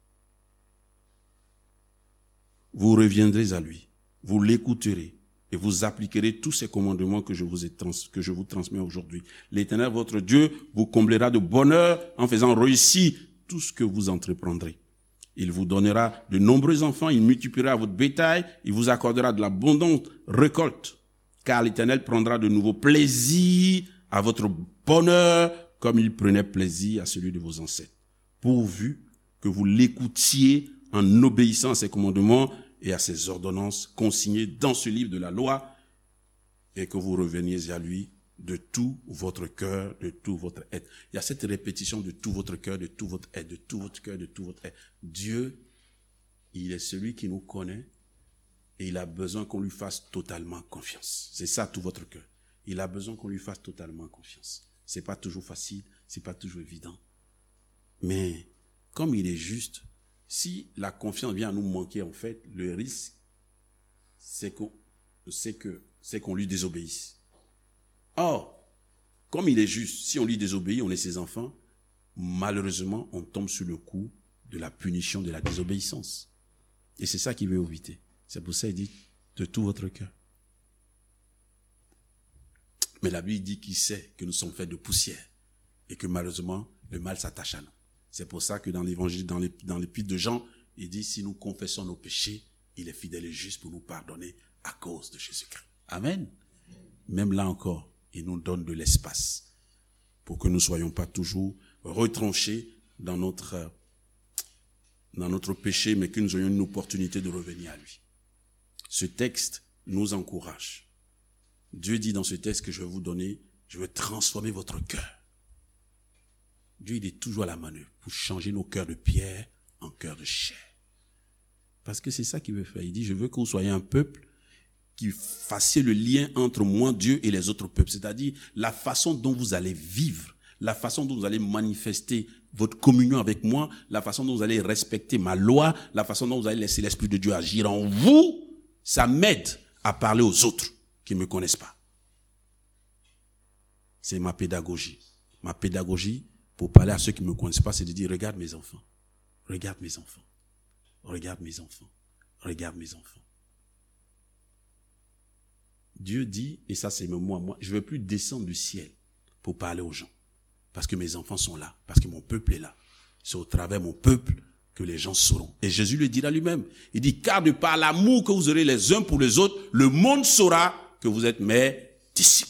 vous reviendrez à lui, vous l'écouterez et vous appliquerez tous ces commandements que je vous ai trans, que je vous transmets aujourd'hui. L'Éternel, votre Dieu, vous comblera de bonheur en faisant réussir tout ce que vous entreprendrez. Il vous donnera de nombreux enfants, il multipliera votre bétail, il vous accordera de l'abondante récolte, car l'Éternel prendra de nouveau plaisir à votre bonheur, comme il prenait plaisir à celui de vos ancêtres, pourvu que vous l'écoutiez en obéissant à ses commandements et à ses ordonnances consignées dans ce livre de la loi, et que vous reveniez à lui de tout votre cœur, de tout votre être. Il y a cette répétition de tout votre cœur, de tout votre être, de tout votre cœur, de tout votre être. Dieu, il est celui qui nous connaît et il a besoin qu'on lui fasse totalement confiance. C'est ça, tout votre cœur. Il a besoin qu'on lui fasse totalement confiance. C'est pas toujours facile, c'est pas toujours évident. Mais, comme il est juste, si la confiance vient à nous manquer, en fait, le risque, c'est qu'on, c'est que, c'est qu'on lui désobéisse. Or, comme il est juste, si on lui désobéit, on est ses enfants, malheureusement, on tombe sur le coup de la punition de la désobéissance. Et c'est ça qu'il veut éviter. C'est pour ça qu'il dit, de tout votre cœur. Mais la Bible dit qu'il sait que nous sommes faits de poussière et que malheureusement, le mal s'attache à nous. C'est pour ça que dans l'évangile, dans l'épître de Jean, il dit, si nous confessons nos péchés, il est fidèle et juste pour nous pardonner à cause de Jésus-Christ. Amen. Même là encore, il nous donne de l'espace pour que nous ne soyons pas toujours retranchés dans notre, dans notre péché, mais que nous ayons une opportunité de revenir à lui. Ce texte nous encourage. Dieu dit dans ce texte que je vais vous donner, je vais transformer votre cœur. Dieu, il est toujours à la manœuvre pour changer nos cœurs de pierre en cœurs de chair. Parce que c'est ça qu'il veut faire. Il dit, je veux que vous soyez un peuple qui fassiez le lien entre moi, Dieu, et les autres peuples. C'est-à-dire la façon dont vous allez vivre, la façon dont vous allez manifester votre communion avec moi, la façon dont vous allez respecter ma loi, la façon dont vous allez laisser l'Esprit de Dieu agir en vous, ça m'aide à parler aux autres qui ne me connaissent pas. C'est ma pédagogie. Ma pédagogie, pour parler à ceux qui ne me connaissent pas, c'est de dire, regarde mes enfants, regarde mes enfants, regarde mes enfants, regarde mes enfants. Dieu dit, et ça c'est moi, moi, je ne vais plus descendre du ciel pour parler aux gens, parce que mes enfants sont là, parce que mon peuple est là. C'est au travers de mon peuple que les gens sauront. Et Jésus le dira lui-même. Il dit, car de par l'amour que vous aurez les uns pour les autres, le monde saura que vous êtes mes disciples.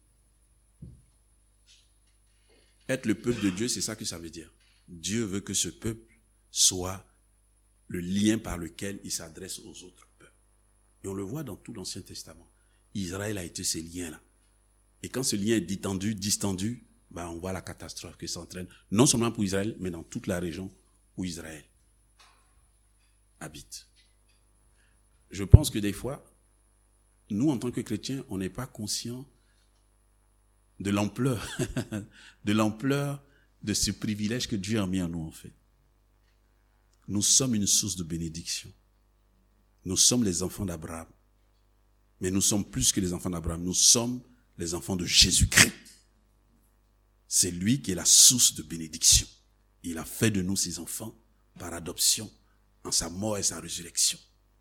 Être le peuple de Dieu, c'est ça que ça veut dire. Dieu veut que ce peuple soit le lien par lequel il s'adresse aux autres peuples. Et on le voit dans tout l'Ancien Testament. Israël a été ce lien-là. Et quand ce lien est distendu, distendu, ben on voit la catastrophe que ça entraîne, non seulement pour Israël, mais dans toute la région où Israël habite. Je pense que des fois, nous, en tant que chrétiens, on n'est pas conscients de l'ampleur, de l'ampleur de ce privilège que Dieu a mis en nous, en fait. Nous sommes une source de bénédiction. Nous sommes les enfants d'Abraham. Mais nous sommes plus que les enfants d'Abraham. Nous sommes les enfants de Jésus-Christ. C'est lui qui est la source de bénédiction. Il a fait de nous ses enfants par adoption en sa mort et sa résurrection.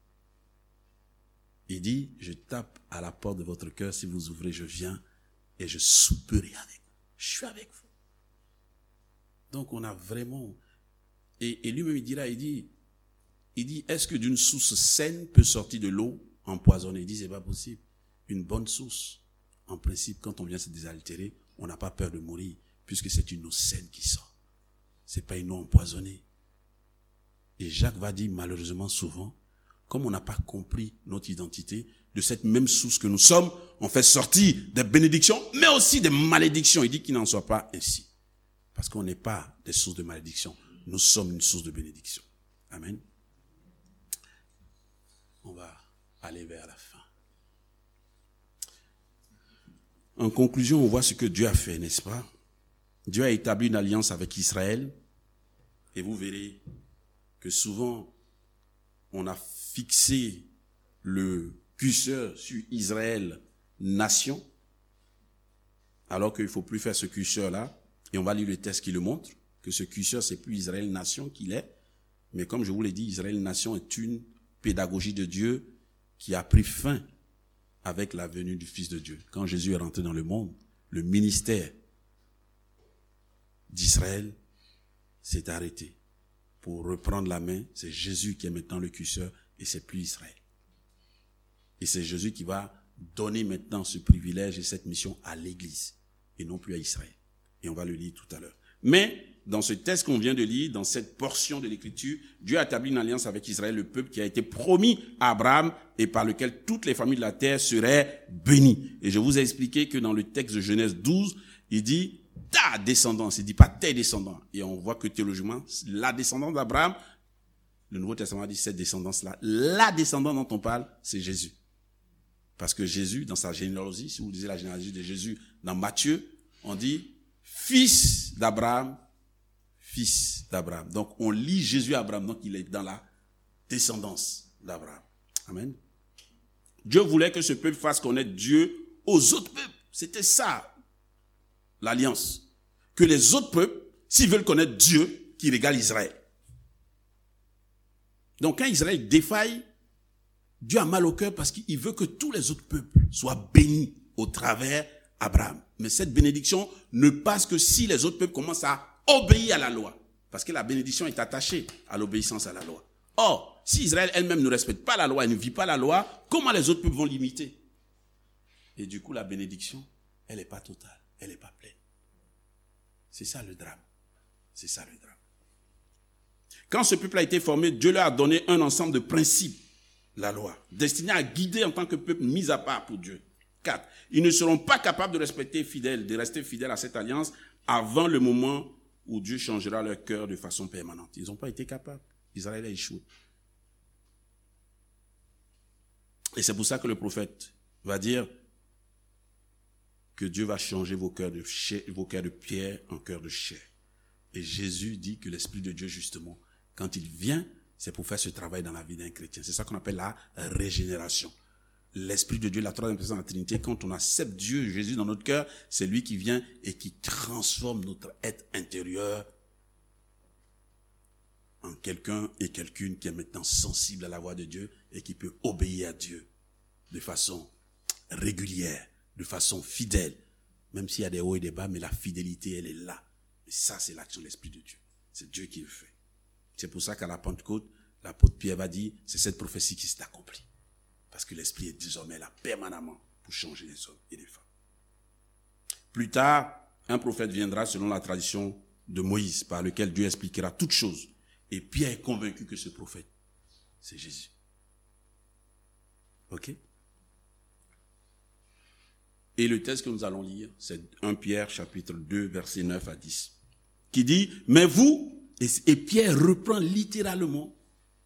Il dit, je tape à la porte de votre cœur, si vous ouvrez, je viens et je souperai avec vous. Je suis avec vous. Donc on a vraiment... Et, et lui-même il dira, il dit, il dit, est-ce que d'une source saine peut sortir de l'eau empoisonnée? Il dit, c'est pas possible. Une bonne source, en principe, quand on vient se désaltérer, on n'a pas peur de mourir, puisque c'est une eau saine qui sort. C'est pas une eau empoisonnée. Et Jacques va dire, malheureusement, souvent, comme on n'a pas compris notre identité, de cette même source que nous sommes, on fait sortir des bénédictions, mais aussi des malédictions. Il dit qu'il n'en soit pas ainsi. Parce qu'on n'est pas des sources de malédiction. Nous sommes une source de bénédiction. Amen. On va aller vers la fin. En conclusion, on voit ce que Dieu a fait, n'est-ce pas? Dieu a établi une alliance avec Israël. Et vous verrez que souvent, on a fixé le curseur sur Israël, nation, alors qu'il ne faut plus faire ce curseur-là. Et on va lire le texte qui le montre, que ce curseur, c'est plus Israël, nation qu'il est. Mais comme je vous l'ai dit, Israël, nation est une pédagogie de Dieu qui a pris fin avec la venue du Fils de Dieu. Quand Jésus est rentré dans le monde, le ministère d'Israël s'est arrêté. Pour reprendre la main, c'est Jésus qui est maintenant le curseur et c'est plus Israël. Et c'est Jésus qui va donner maintenant ce privilège et cette mission à l'Église et non plus à Israël. Et on va le lire tout à l'heure. Mais dans ce texte qu'on vient de lire, dans cette portion de l'Écriture, Dieu a établi une alliance avec Israël, le peuple qui a été promis à Abraham et par lequel toutes les familles de la terre seraient bénies. Et je vous ai expliqué que dans le texte de Genèse douze, il dit ta descendance, il dit pas tes descendants. Et on voit que théologiquement, la descendance d'Abraham, le Nouveau Testament dit cette descendance-là, la descendance dont on parle, c'est Jésus. Parce que Jésus, dans sa généalogie, si vous lisez la généalogie de Jésus dans Matthieu, on dit fils d'Abraham, fils d'Abraham. Donc on lit Jésus à Abraham, donc il est dans la descendance d'Abraham. Amen. Dieu voulait que ce peuple fasse connaître Dieu aux autres peuples. C'était ça, l'alliance. Que les autres peuples, s'ils veulent connaître Dieu, qu'ils régalent Israël. Donc quand Israël défaille, Dieu a mal au cœur parce qu'il veut que tous les autres peuples soient bénis au travers d'Abraham. Mais cette bénédiction ne passe que si les autres peuples commencent à obéir à la loi. Parce que la bénédiction est attachée à l'obéissance à la loi. Or, si Israël elle-même ne respecte pas la loi et ne vit pas la loi, comment les autres peuples vont l'imiter? Et du coup, la bénédiction, elle n'est pas totale, elle n'est pas pleine. C'est ça le drame. C'est ça le drame. Quand ce peuple a été formé, Dieu leur a donné un ensemble de principes, la loi, destinée à guider en tant que peuple mis à part pour Dieu. quatre. Ils ne seront pas capables de respecter fidèles, de rester fidèles à cette alliance avant le moment où Dieu changera leur cœur de façon permanente. Ils n'ont pas été capables. Israël a échoué. Et c'est pour ça que le prophète va dire que Dieu va changer vos cœurs de chair, vos cœurs de pierre en cœurs de chair. Et Jésus dit que l'Esprit de Dieu, justement, quand il vient, c'est pour faire ce travail dans la vie d'un chrétien. C'est ça qu'on appelle la régénération. L'Esprit de Dieu, la troisième personne de la Trinité, quand on accepte Dieu, Jésus dans notre cœur, c'est lui qui vient et qui transforme notre être intérieur en quelqu'un et quelqu'une qui est maintenant sensible à la voix de Dieu et qui peut obéir à Dieu de façon régulière, de façon fidèle. Même s'il y a des hauts et des bas, mais la fidélité, elle est là. Et ça, c'est l'action de l'Esprit de Dieu. C'est Dieu qui le fait. C'est pour ça qu'à la Pentecôte, l'apôtre Pierre va dire, c'est cette prophétie qui s'est accomplie. Parce que l'Esprit est désormais là, permanemment, pour changer les hommes et les femmes. Plus tard, un prophète viendra selon la tradition de Moïse, par lequel Dieu expliquera toutes choses. Et Pierre est convaincu que ce prophète, c'est Jésus. Ok? Et le texte que nous allons lire, c'est premier Pierre, chapitre deux, versets neuf à dix, qui dit, mais vous, et, et Pierre reprend littéralement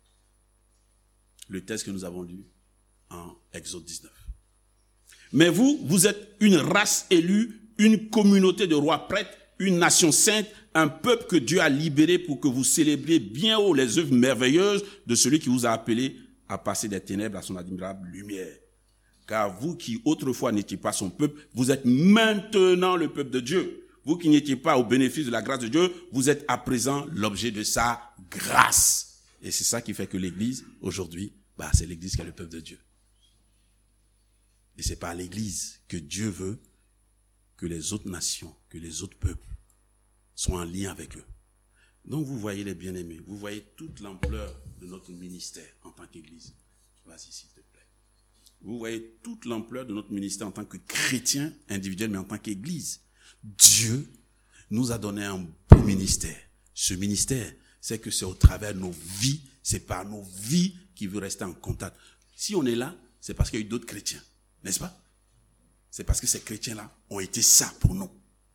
le texte que nous avons lu en Exode dix-neuf. Mais vous, vous êtes une race élue, une communauté de rois prêtres, une nation sainte, un peuple que Dieu a libéré pour que vous célébriez bien haut les œuvres merveilleuses de celui qui vous a appelé à passer des ténèbres à son admirable lumière. Car vous qui autrefois n'étiez pas son peuple, vous êtes maintenant le peuple de Dieu. Vous qui n'étiez pas au bénéfice de la grâce de Dieu, vous êtes à présent l'objet de sa grâce. Et c'est ça qui fait que l'église, aujourd'hui, bah, c'est l'église qui est le peuple de Dieu. Et c'est par l'église que Dieu veut que les autres nations, que les autres peuples soient en lien avec eux. Donc vous voyez les bien-aimés, vous voyez toute l'ampleur de notre ministère en tant qu'église. Vas-y s'il te plaît. Vous voyez toute l'ampleur de notre ministère en tant que chrétien individuel, mais en tant qu'église. Dieu nous a donné un beau ministère. Ce ministère, c'est que c'est au travers de nos vies, c'est par nos vies qu'il veut rester en contact. Si on est là, c'est parce qu'il y a eu d'autres chrétiens, n'est-ce pas? C'est parce que ces chrétiens-là ont été ça pour nous.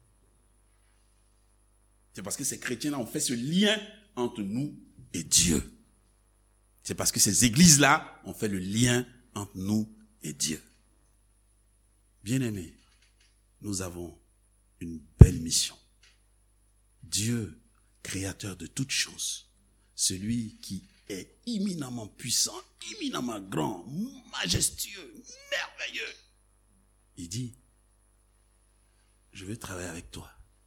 C'est parce que ces chrétiens-là ont fait ce lien entre nous et Dieu. C'est parce que ces églises-là ont fait le lien entre nous et Dieu. Bien-aimés, nous avons une belle mission. Dieu, créateur de toutes choses, celui qui est éminemment puissant, éminemment grand, majestueux, merveilleux, il dit, je vais travailler avec toi.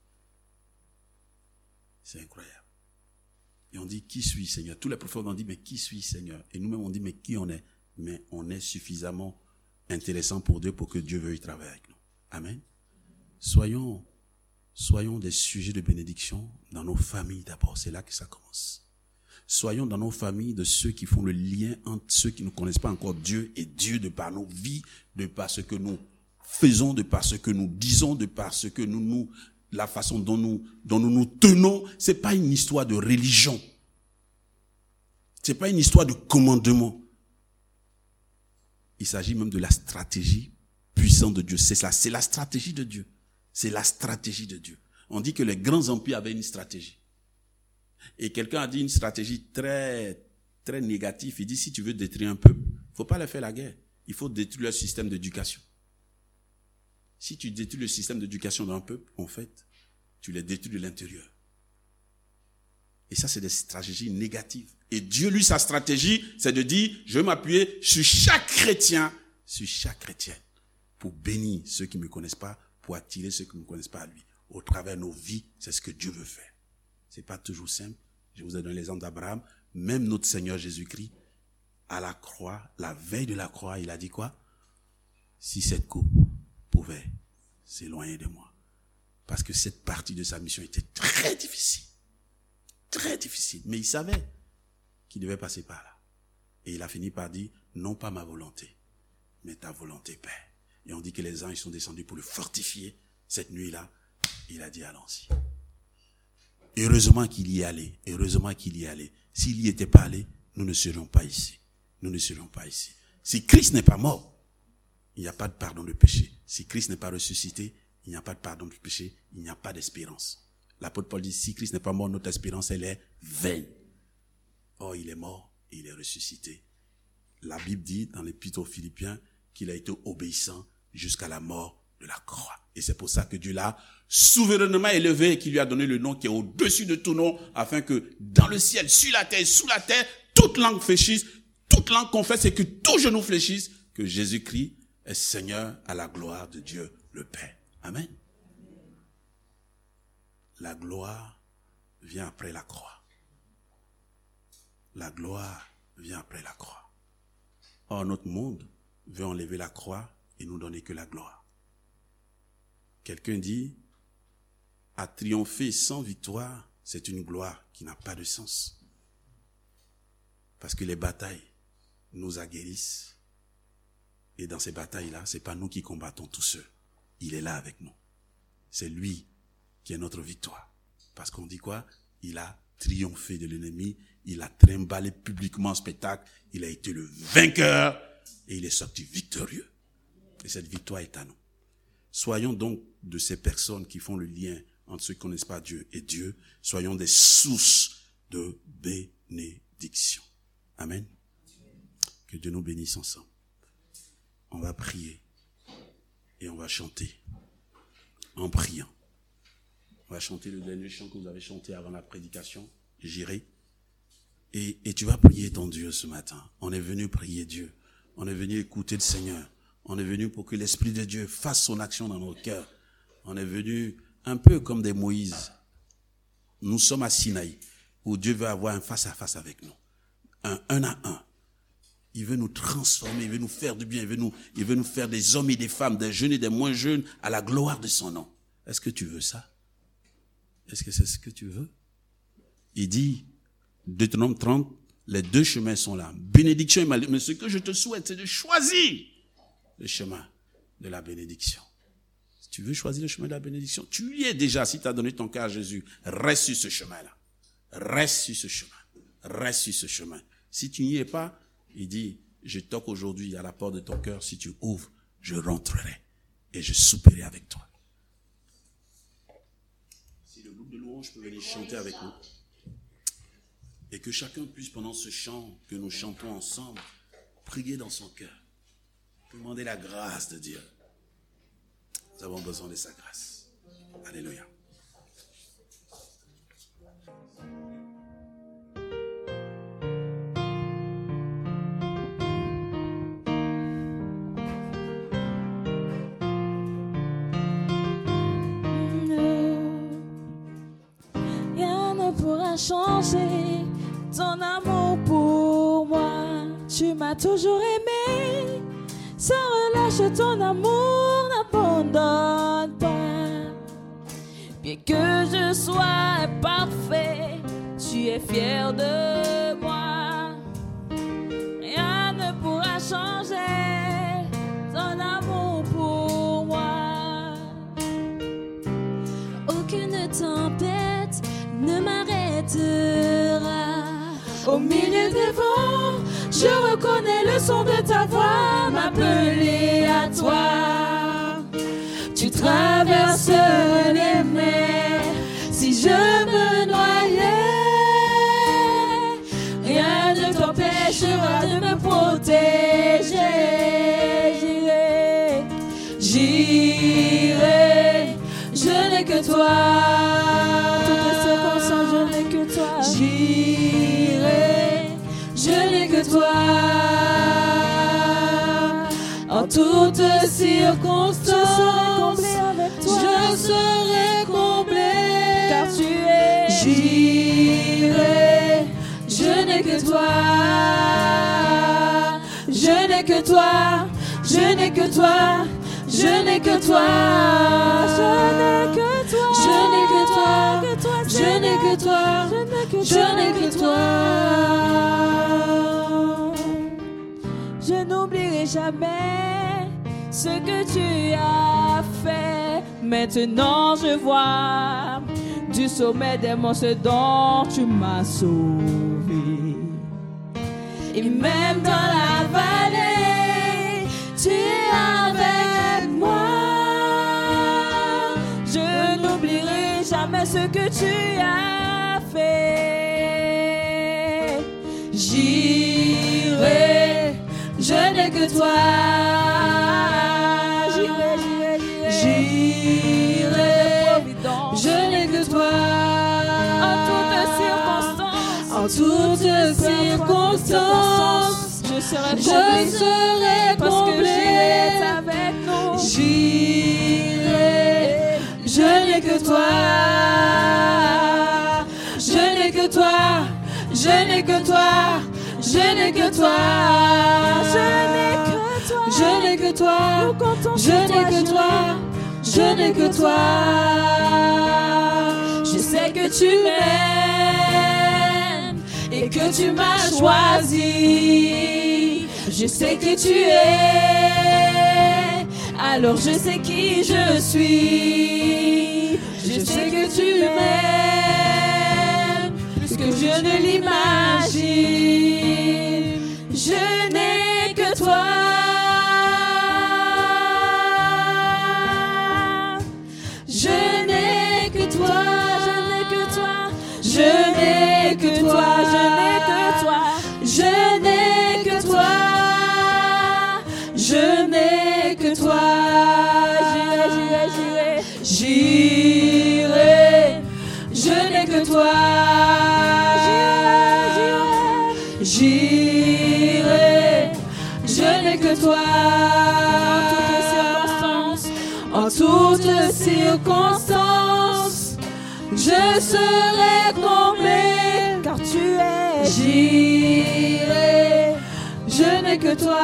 C'est incroyable. Et on dit, qui suis Seigneur? Tous les prophètes ont dit, mais qui suis Seigneur? Et nous-mêmes on dit, mais qui on est? Mais on est suffisamment intéressant pour Dieu pour que Dieu veuille travailler avec nous. Amen. Soyons, soyons des sujets de bénédiction dans nos familles d'abord. C'est là que ça commence. Soyons dans nos familles de ceux qui font le lien entre ceux qui ne connaissent pas encore Dieu et Dieu de par nos vies, de par ce que nous faisons, de par ce que nous disons, de par ce que nous nous, la façon dont nous, dont nous nous tenons. C'est pas une histoire de religion. C'est pas une histoire de commandement. Il s'agit même de la stratégie puissante de Dieu. C'est ça, c'est la stratégie de Dieu. C'est la stratégie de Dieu. On dit que les grands empires avaient une stratégie. Et quelqu'un a dit une stratégie très, très négative. Il dit, si tu veux détruire un peuple, il faut pas leur faire la guerre. Il faut détruire leur système d'éducation. Si tu détruis le système d'éducation d'un peuple, en fait, tu les détruis de l'intérieur. Et ça, c'est des stratégies négatives. Et Dieu, lui, sa stratégie, c'est de dire, je vais m'appuyer sur chaque chrétien, sur chaque chrétienne, pour bénir ceux qui ne me connaissent pas, pour attirer ceux qui ne me connaissent pas à lui. Au travers de nos vies, c'est ce que Dieu veut faire. C'est pas toujours simple. Je vous ai donné l'exemple d'Abraham. Même notre Seigneur Jésus-Christ, à la croix, la veille de la croix, il a dit quoi? Si cette coupe pouvait s'éloigner de moi. Parce que cette partie de sa mission était très difficile. Très difficile. Mais il savait qu'il devait passer par là. Et il a fini par dire, non pas ma volonté, mais ta volonté, Père. Et on dit que les anges sont descendus pour le fortifier cette nuit-là. Il a dit, allons-y. Heureusement qu'il y est allé. Heureusement qu'il y est allé. S'il n'y était pas allé, nous ne serions pas ici. Nous ne serions pas ici. Si Christ n'est pas mort, il n'y a pas de pardon de péché. Si Christ n'est pas ressuscité, il n'y a pas de pardon de péché. Il n'y a pas d'espérance. L'apôtre Paul dit, si Christ n'est pas mort, notre espérance, elle est vaine. Or, il est mort et il est ressuscité. La Bible dit, dans l'épître aux Philippiens, qu'il a été obéissant jusqu'à la mort de la croix. Et c'est pour ça que Dieu l'a souverainement élevé et qu'il lui a donné le nom qui est au-dessus de tout nom, afin que dans le ciel, sur la terre, sous la terre, toute langue fléchisse, toute langue confesse et que tout genou fléchisse, que Jésus-Christ est Seigneur à la gloire de Dieu le Père. Amen. La gloire vient après la croix. La gloire vient après la croix. Or, notre monde veut enlever la croix et nous donner que la gloire. Quelqu'un dit, à triompher sans victoire, c'est une gloire qui n'a pas de sens. Parce que les batailles nous aguerrissent. Et dans ces batailles-là, c'est pas nous qui combattons tous seuls. Il est là avec nous. C'est lui qui est notre victoire. Parce qu'on dit quoi? Il a triomphé de l'ennemi, il a trimballé publiquement en spectacle, il a été le vainqueur et il est sorti victorieux. Et cette victoire est à nous. Soyons donc de ces personnes qui font le lien entre ceux qui ne connaissent pas Dieu et Dieu. Soyons des sources de bénédiction. Amen. Que Dieu nous bénisse ensemble. On va prier et on va chanter en priant. On va chanter le dernier chant que vous avez chanté avant la prédication. J'irai. Et, et tu vas prier ton Dieu ce matin. On est venu prier Dieu. On est venu écouter le Seigneur. On est venu pour que l'Esprit de Dieu fasse son action dans nos cœurs. On est venu un peu comme des Moïse. Nous sommes à Sinaï, où Dieu veut avoir un face-à-face avec nous. un, un à un. Il veut nous transformer, il veut nous faire du bien, il veut nous, il veut nous faire des hommes et des femmes, des jeunes et des moins jeunes, à la gloire de son nom. Est-ce que tu veux ça? Est-ce que c'est ce que tu veux? Il dit, Deutéronome trente, les deux chemins sont là. Bénédiction et malédiction. Mais ce que je te souhaite, c'est de choisir le chemin de la bénédiction. Si tu veux choisir le chemin de la bénédiction, tu y es déjà. Si tu as donné ton cœur à Jésus, reste sur ce chemin-là. Reste sur ce chemin. Reste sur ce chemin. Si tu n'y es pas, il dit, je toque aujourd'hui à la porte de ton cœur. Si tu ouvres, je rentrerai et je souperai avec toi. Si le groupe de louanges peut venir chanter avec nous, et que chacun puisse, pendant ce chant que nous chantons ensemble, prier dans son cœur, demander la grâce de Dieu. Nous avons besoin de sa grâce. Alléluia. Rien ne pourra changer ton amour pour moi. Tu m'as toujours aimé, sans relâche ton amour n'abandonne pas. Bien que je sois imparfait, tu es fier de moi. Rien ne pourra changer ton amour pour moi. Aucune tempête ne m'arrêtera. Au milieu des vents, je reconnais le son de ta voix m'appeler à toi. Tu traverses les mers. Si je me noyais, rien ne t'empêchera de me protéger. J'irai, j'irai, je n'ai que toi. Toutes circonstances, je n'ai que toi. J'irai, je n'ai que toi. En toutes circonstances, je serai comblé car tu es. J'irai, je n'ai que toi. Je n'ai que toi. Je n'ai que toi. Je n'ai que toi. Je n'ai que toi. Je n'ai que toi. Je n'ai que toi. Je n'ai que toi. Je n'oublierai jamais ce que tu as fait. Maintenant je vois du sommet des monts ce dont tu m'as sauvé. Et même dans la vallée, tu es avec moi. Je n'oublierai jamais ce que tu as fait. J'irai, je n'ai que toi. J'irai, j'irai, j'irai. Je n'ai que toi. En toutes circonstances, en toutes circonstances, je serai comblé, je serai parce comblé. Que Jésus est avec nous. J'irai, je n'ai que toi. Je n'ai que toi. Je n'ai que toi. Je n'ai que toi. Je n'ai que toi. Je n'ai que toi. Je n'ai que toi. Je sais que tu m'aimes et que tu m'as choisi. Je sais que tu es, alors je sais qui je suis. Je sais que tu m'aimes plus que je ne l'imagine. Je n'ai que toi. Je n'ai que toi. Je n'ai que toi. Je n'ai que toi. Je n'ai que toi. J'irai, j'irai, j'irai. J'irai. Je n'ai que toi. J'irai. Je n'ai que toi. En toutes circonstances, je serai comblé car tu es. J'irai. n'ai que toi.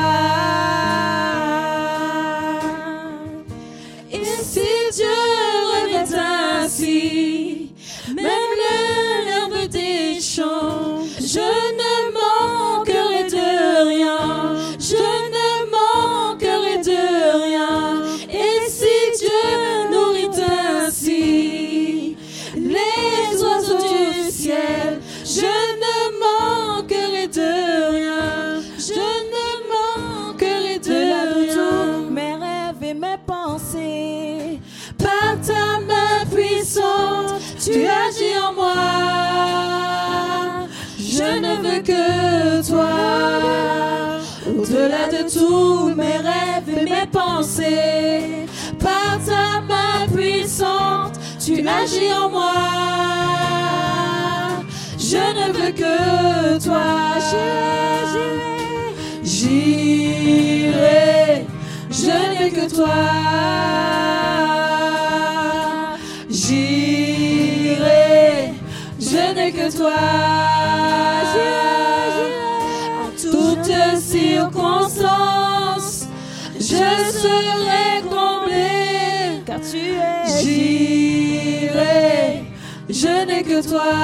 Et si Dieu revêt ainsi, même l'herbe des champs, je ne manquerai de rien, je ne manquerai de rien. Et si Dieu nourrit ainsi les oiseaux du ciel, je ne manquerai de rien, je ne manquerai de rien. Mes rêves et mes pensées, Par ta main puissante, tu agis en moi. Je ne veux que toi. Au-delà de tous mes rêves et mes pensées, par ta main puissante, tu agis en moi. Je ne veux que toi. J'irai, j'irai, je n'ai que toi. J'irai, je n'ai que toi. En toutes circonstances, je serai comblé, car tu es. J'irai, je n'ai que toi.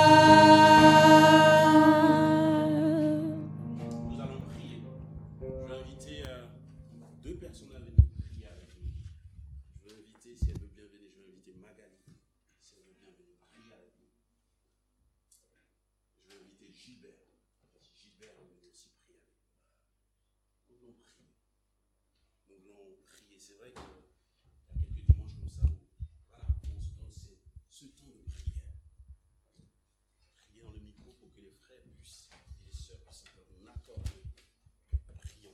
Nous allons prier. Je vais inviter euh, deux personnes à venir prier avec nous. Je vais inviter, si elle veut bien venir, je vais inviter Magali. Si elle veut bien venir prier avec nous. Je vais inviter Gilbert. Gilbert va venir aussi prier avec nous. Nous voulons prier. Nous voulons prier. C'est vrai qu'il y a quelques dimanches comme ça où voilà, on se donne ce, ce temps de prière. Prier dans le micro pour que les frères puissent, et les sœurs puissent faire un accord. Prions.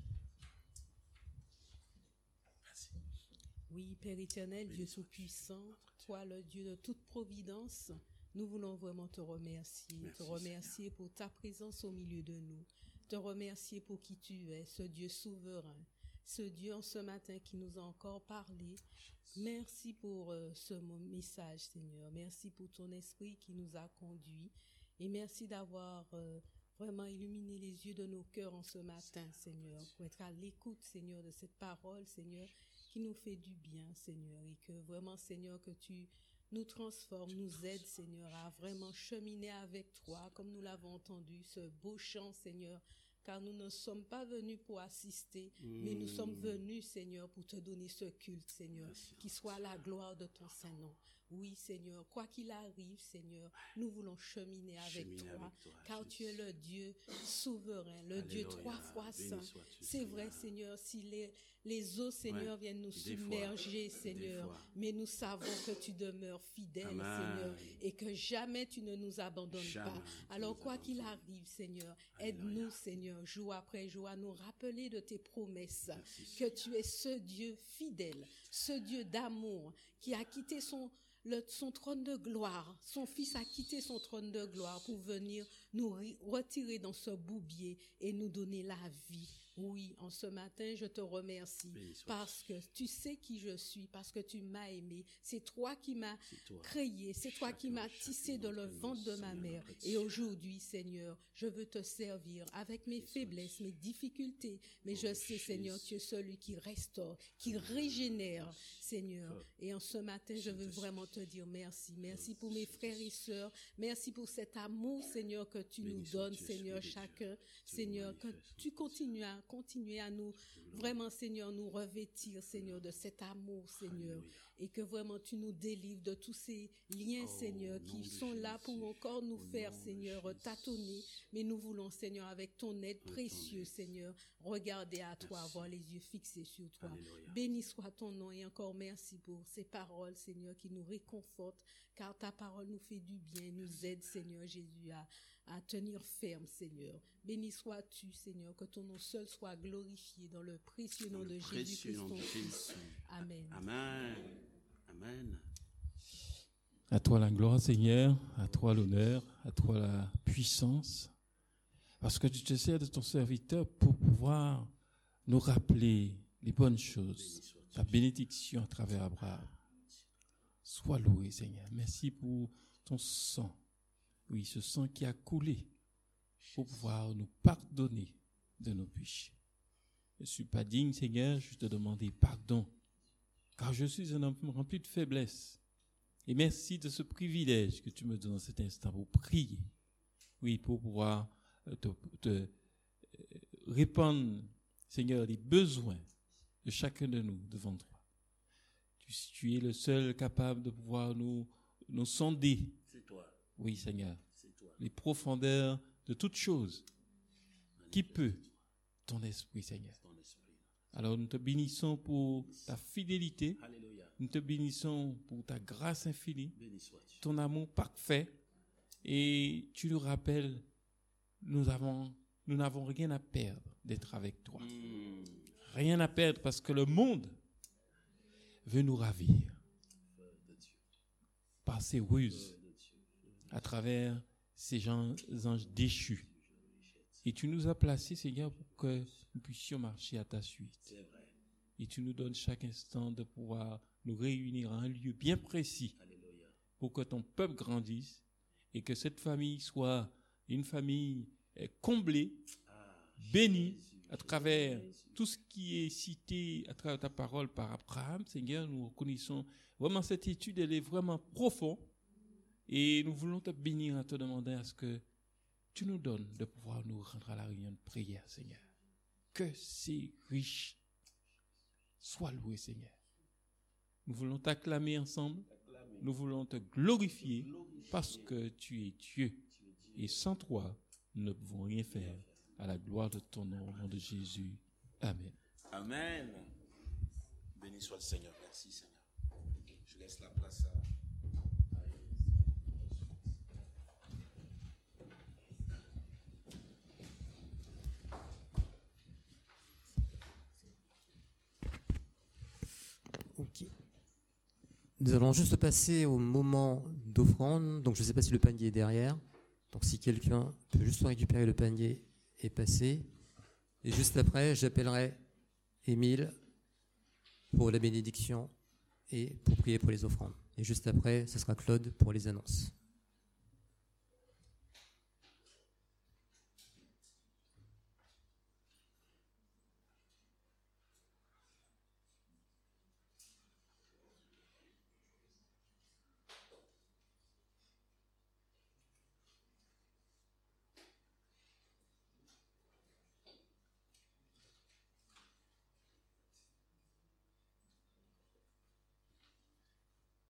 Merci. Oui, Père éternel, Dieu tout-puissant, toi le Dieu de toute providence, nous voulons vraiment te remercier, Merci, te remercier pour ta présence au milieu de nous, te remercier pour qui tu es, ce Dieu souverain, ce Dieu en ce matin qui nous a encore parlé. Merci pour euh, ce message, Seigneur. Merci pour ton esprit qui nous a conduits et merci d'avoir euh, vraiment illuminé les yeux de nos cœurs en ce matin, Seigneur, pour être à l'écoute, Seigneur, de cette parole, Seigneur, qui nous fait du bien, Seigneur, et que vraiment, Seigneur, que tu nous transformes, nous aides, Seigneur, à vraiment cheminer avec toi, comme nous l'avons entendu, ce beau chant, Seigneur, car nous ne sommes pas venus pour assister, mmh. mais nous sommes venus, Seigneur, pour te donner ce culte, Seigneur, Merci. Qui soit la gloire de ton Saint-Nom. Oui, Seigneur, quoi qu'il arrive, Seigneur, nous voulons cheminer avec, cheminer toi, avec toi, car Jésus. Tu es le Dieu souverain, le Alléluia. Dieu trois fois saint. C'est vrai, Seigneur, si les, les eaux, Seigneur, ouais. viennent nous des submerger, fois. Seigneur, mais nous savons que tu demeures fidèle, Amen. Seigneur, et que jamais tu ne nous abandonnes jamais pas. Alors, quoi qu'il arrive, Seigneur, aide-nous, Seigneur, jour après jour, à nous rappeler de tes promesses, Merci, que tu es ce Dieu fidèle, ce Dieu d'amour, qui a quitté son Le, son trône de gloire, son fils a quitté son trône de gloire pour venir nous retirer dans ce boubier et nous donner la vie. Oui, en ce matin, je te remercie parce que tu sais qui je suis, parce que tu m'as aimé. C'est toi qui m'as créé, c'est toi qui m'as tissé dans le ventre de ma mère. Et aujourd'hui, Seigneur, je veux te servir avec mes faiblesses, mes difficultés. Mais je sais, Seigneur, tu es celui qui restaure, qui régénère, Seigneur. Et en ce matin, je veux vraiment te dire merci. Merci pour mes frères et sœurs. Merci pour cet amour, Seigneur, que tu nous donnes, Seigneur, chacun. Seigneur, que tu continues à continuer à nous, vraiment, Seigneur, nous revêtir, Seigneur, de cet amour, Seigneur, et que vraiment tu nous délivres de tous ces liens, Seigneur, qui sont là pour encore nous faire, Seigneur, tâtonner, mais nous voulons, Seigneur, avec ton aide précieuse, Seigneur, regarder à toi, avoir les yeux fixés sur toi. Béni soit ton nom et encore merci pour ces paroles, Seigneur, qui nous réconfortent, car ta parole nous fait du bien, nous aide, Seigneur Jésus, à à tenir ferme, Seigneur. Béni sois-tu, Seigneur, que ton nom seul soit glorifié dans le précieux nom de Jésus-Christ, ton Fils. Amen. Amen. Amen. À toi la gloire, Seigneur, à toi l'honneur, à toi la puissance, parce que tu te sers de ton serviteur pour pouvoir nous rappeler les bonnes choses, ta bénédiction à travers Abraham. Sois loué, Seigneur. Merci pour ton sang. Oui, ce sang qui a coulé pour pouvoir nous pardonner de nos péchés. Je ne suis pas digne, Seigneur, je te demande pardon, car je suis un homme rempli de faiblesse. Et merci de ce privilège que tu me donnes en cet instant pour prier. Oui, pour pouvoir te, te répandre, Seigneur, les besoins de chacun de nous devant toi. Tu, tu es le seul capable de pouvoir nous, nous sonder. C'est toi. Oui, Seigneur. C'est toi. Les profondeurs de toutes choses. Qui peut? Ton esprit, Seigneur. Ton esprit. Alors nous te bénissons pour ta fidélité. Alléluia. Nous te bénissons pour ta grâce infinie, Béni sois-tu. ton amour parfait. Et tu nous rappelles, nous avons, nous n'avons rien à perdre d'être avec toi. Mm. Rien à perdre parce que le monde veut nous ravir par ses ruses, à travers ces gens, anges déchus. Et tu nous as placés, Seigneur, pour que nous puissions marcher à ta suite. C'est vrai. Et tu nous donnes chaque instant de pouvoir nous réunir à un lieu bien précis Alléluia. pour que ton peuple grandisse et que cette famille soit une famille euh, comblée, Ah, bénie à travers tout ce qui est cité à travers ta parole par Abraham. Seigneur, nous reconnaissons vraiment cette étude, elle est vraiment profonde et nous voulons te bénir en te demandant à ce que tu nous donnes de pouvoir nous rendre à la réunion de prière, Seigneur. Que ces riches soient loués, Seigneur. Nous voulons t'acclamer ensemble. Nous voulons te glorifier parce que tu es Dieu. Et sans toi, nous ne pouvons rien faire. À la gloire de ton nom, au nom de Jésus. Amen. Amen. Béni soit le Seigneur. Merci, Seigneur. Je laisse la place à... Ok. Nous allons juste passer au moment d'offrande. Donc, je ne sais pas si le panier est derrière. Donc, si quelqu'un peut juste récupérer le panier et passer. Et juste après, j'appellerai Émile pour la bénédiction et pour prier pour les offrandes. Et juste après, ce sera Claude pour les annonces.